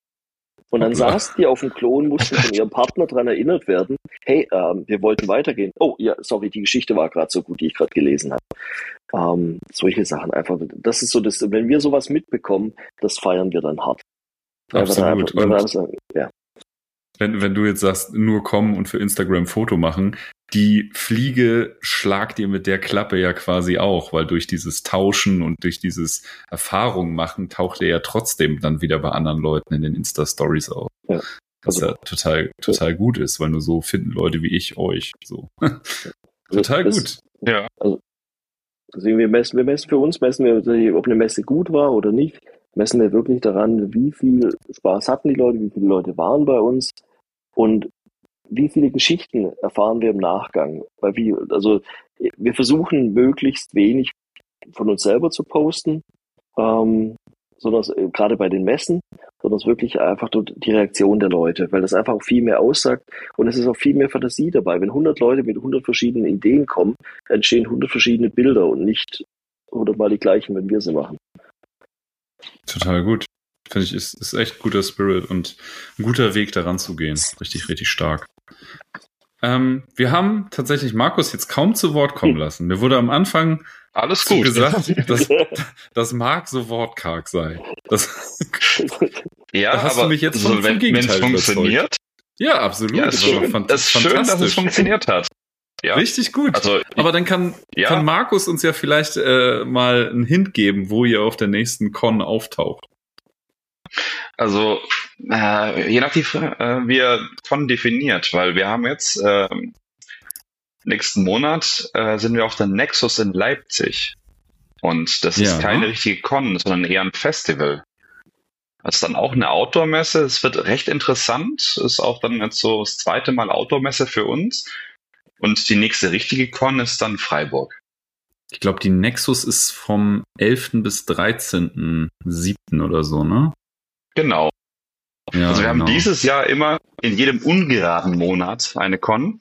Und dann Hoppla. saßen die auf dem Klo und mussten von ihrem Partner daran erinnert werden, hey, ähm, wir wollten weitergehen. Oh, ja, sorry, die Geschichte war gerade so gut, die ich gerade gelesen habe. Ähm, solche Sachen einfach. Das ist so, das, wenn wir sowas mitbekommen, das feiern wir dann hart. Weil wir dann Absolut. einfach- weil wir Und dann sagen, ja. wenn, wenn du jetzt sagst, nur kommen und für Instagram ein Foto machen, die Fliege schlagt dir mit der Klappe ja quasi auch, weil durch dieses Tauschen und durch dieses Erfahrung machen taucht er ja trotzdem dann wieder bei anderen Leuten in den Insta-Stories auf. Ja. Was Also- ja total, total gut ist, weil nur so finden Leute wie ich euch. So. Total das, gut. Ja. Deswegen, wir messen, wir messen für uns, messen wir, ob eine Messe gut war oder nicht, messen wir wirklich daran, wie viel Spaß hatten die Leute, wie viele Leute waren bei uns und wie viele Geschichten erfahren wir im Nachgang. Weil wie, also wir versuchen möglichst wenig von uns selber zu posten, ähm, sondern es, äh, gerade bei den Messen, sondern es wirklich einfach dort die Reaktion der Leute, weil das einfach auch viel mehr aussagt und es ist auch viel mehr Fantasie dabei. Wenn hundert Leute mit hundert verschiedenen Ideen kommen, entstehen hundert verschiedene Bilder und nicht hundertmal die gleichen, wenn wir sie machen. Total gut. Finde ich, ist, ist echt guter Spirit und ein guter Weg, daran zu gehen. Richtig, richtig stark. Ähm, wir haben tatsächlich Markus jetzt kaum zu Wort kommen lassen. Mir wurde am Anfang Alles so gut. gesagt, dass, dass Marc so wortkarg sei. Das, Ja, Da hast aber du mich jetzt so, vom- vom wenn es Gegenteil funktioniert, ja, absolut. ja, ist Das war schön, fan- ist schön, dass es fantastisch. funktioniert hat. Ja. Richtig gut. Also, Aber dann kann, Ja. kann Markus uns ja vielleicht äh, mal einen Hint geben, wo ihr auf der nächsten Con auftaucht. Also, äh, je nachdem, äh, wie er Con definiert, weil wir haben jetzt ähm, nächsten Monat äh, sind wir auf der Nexus in Leipzig. Und das ist Ja. keine richtige Con, sondern eher ein Festival. Das ist dann auch eine Outdoor-Messe. Es wird recht interessant. Ist auch dann jetzt so das zweite Mal Outdoor-Messe für uns. Und die nächste richtige Con ist dann Freiburg. Ich glaube, die Nexus ist vom elften bis dreizehnten siebten oder so, ne? Genau. Ja, Also wir genau. haben dieses Jahr immer in jedem ungeraden Monat eine Con.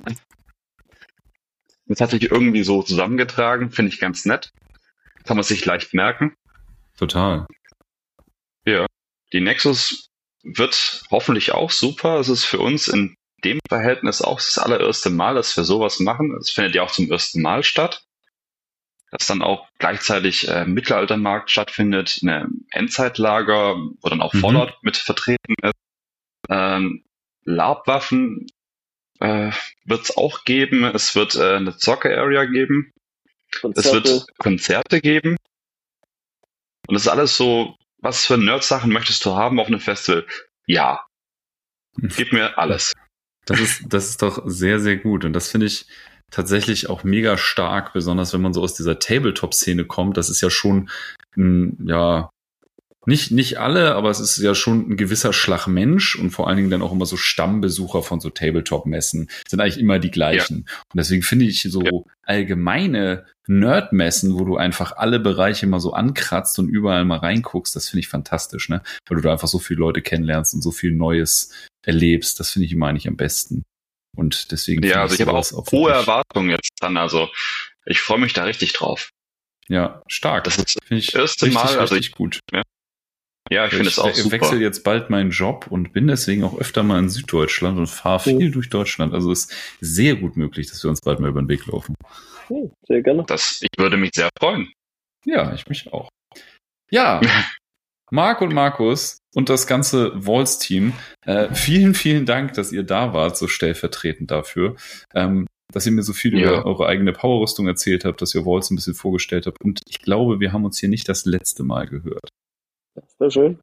Das hat sich irgendwie so zusammengetragen, finde ich ganz nett. Kann man sich leicht merken. Total. Ja, die Nexus wird hoffentlich auch super. Es ist für uns in dem Verhältnis auch das allererste Mal, dass wir sowas machen. Es findet ja auch zum ersten Mal statt. Dass dann auch gleichzeitig äh, Mittelaltermarkt stattfindet, eine Endzeitlager, wo dann auch Mhm. Fallout mit vertreten ist. Ähm, LARP-Waffen äh, wird es auch geben. Es wird äh, eine Zocker-Area geben. Es Konzerte. wird Konzerte geben. Und das ist alles so, was für Nerd-Sachen möchtest du haben auf einem Festival? Ja. Gib mir alles. Das ist, das ist doch sehr, sehr gut. Und das finde ich tatsächlich auch mega stark, besonders wenn man so aus dieser Tabletop-Szene kommt. Das ist ja schon, ein, ja, nicht, nicht alle, aber es ist ja schon ein gewisser Schlag Mensch und vor allen Dingen dann auch immer so Stammbesucher von so Tabletop-Messen sind eigentlich immer die gleichen. Und deswegen finde ich so Ja. allgemeine Nerd-Messen, wo du einfach alle Bereiche mal so ankratzt und überall mal reinguckst, das finde ich fantastisch, ne? Weil du da einfach so viele Leute kennenlernst und so viel Neues erlebst. Das finde ich immer eigentlich am besten. Und deswegen Ja, finde also ich habe auch sowas hohe wirklich- Erwartungen jetzt dann. Also ich freue mich da richtig drauf. Ja, stark. Das ist Finde ich das erste richtig, Mal, also richtig gut. Ja, ich finde es auch we- super. wechsle jetzt bald meinen Job und bin deswegen auch öfter mal in Süddeutschland und fahre viel durch Deutschland. Also ist sehr gut möglich, dass wir uns bald mal über den Weg laufen. Hm, sehr gerne. Das, ich würde mich sehr freuen. Ja, ich mich auch. Ja, Marc und Markus und das ganze Walls-Team, äh, vielen, vielen Dank, dass ihr da wart, so stellvertretend dafür. Ähm, dass ihr mir so viel Ja. über eure eigene Powerrüstung erzählt habt, dass ihr Walls ein bisschen vorgestellt habt. Und ich glaube, wir haben uns hier nicht das letzte Mal gehört. Sehr schön.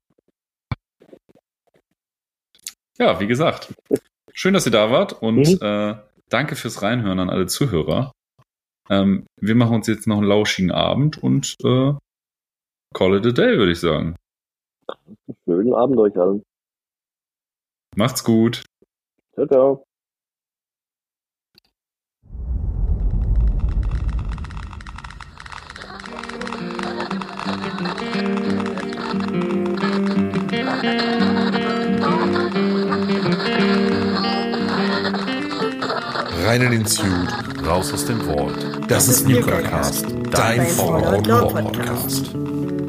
Ja, wie gesagt, schön, dass ihr da wart und Mhm. äh, danke fürs Reinhören an alle Zuhörer. Ähm, wir machen uns jetzt noch einen lauschigen Abend und äh, call it a day, würde ich sagen. Schönen Abend euch allen. Macht's gut. Ciao, ciao. Rein in den Suit. Raus aus dem Vault. Das ist Nukercast, dein Dein Fallout Fallout Lore Lore Podcast.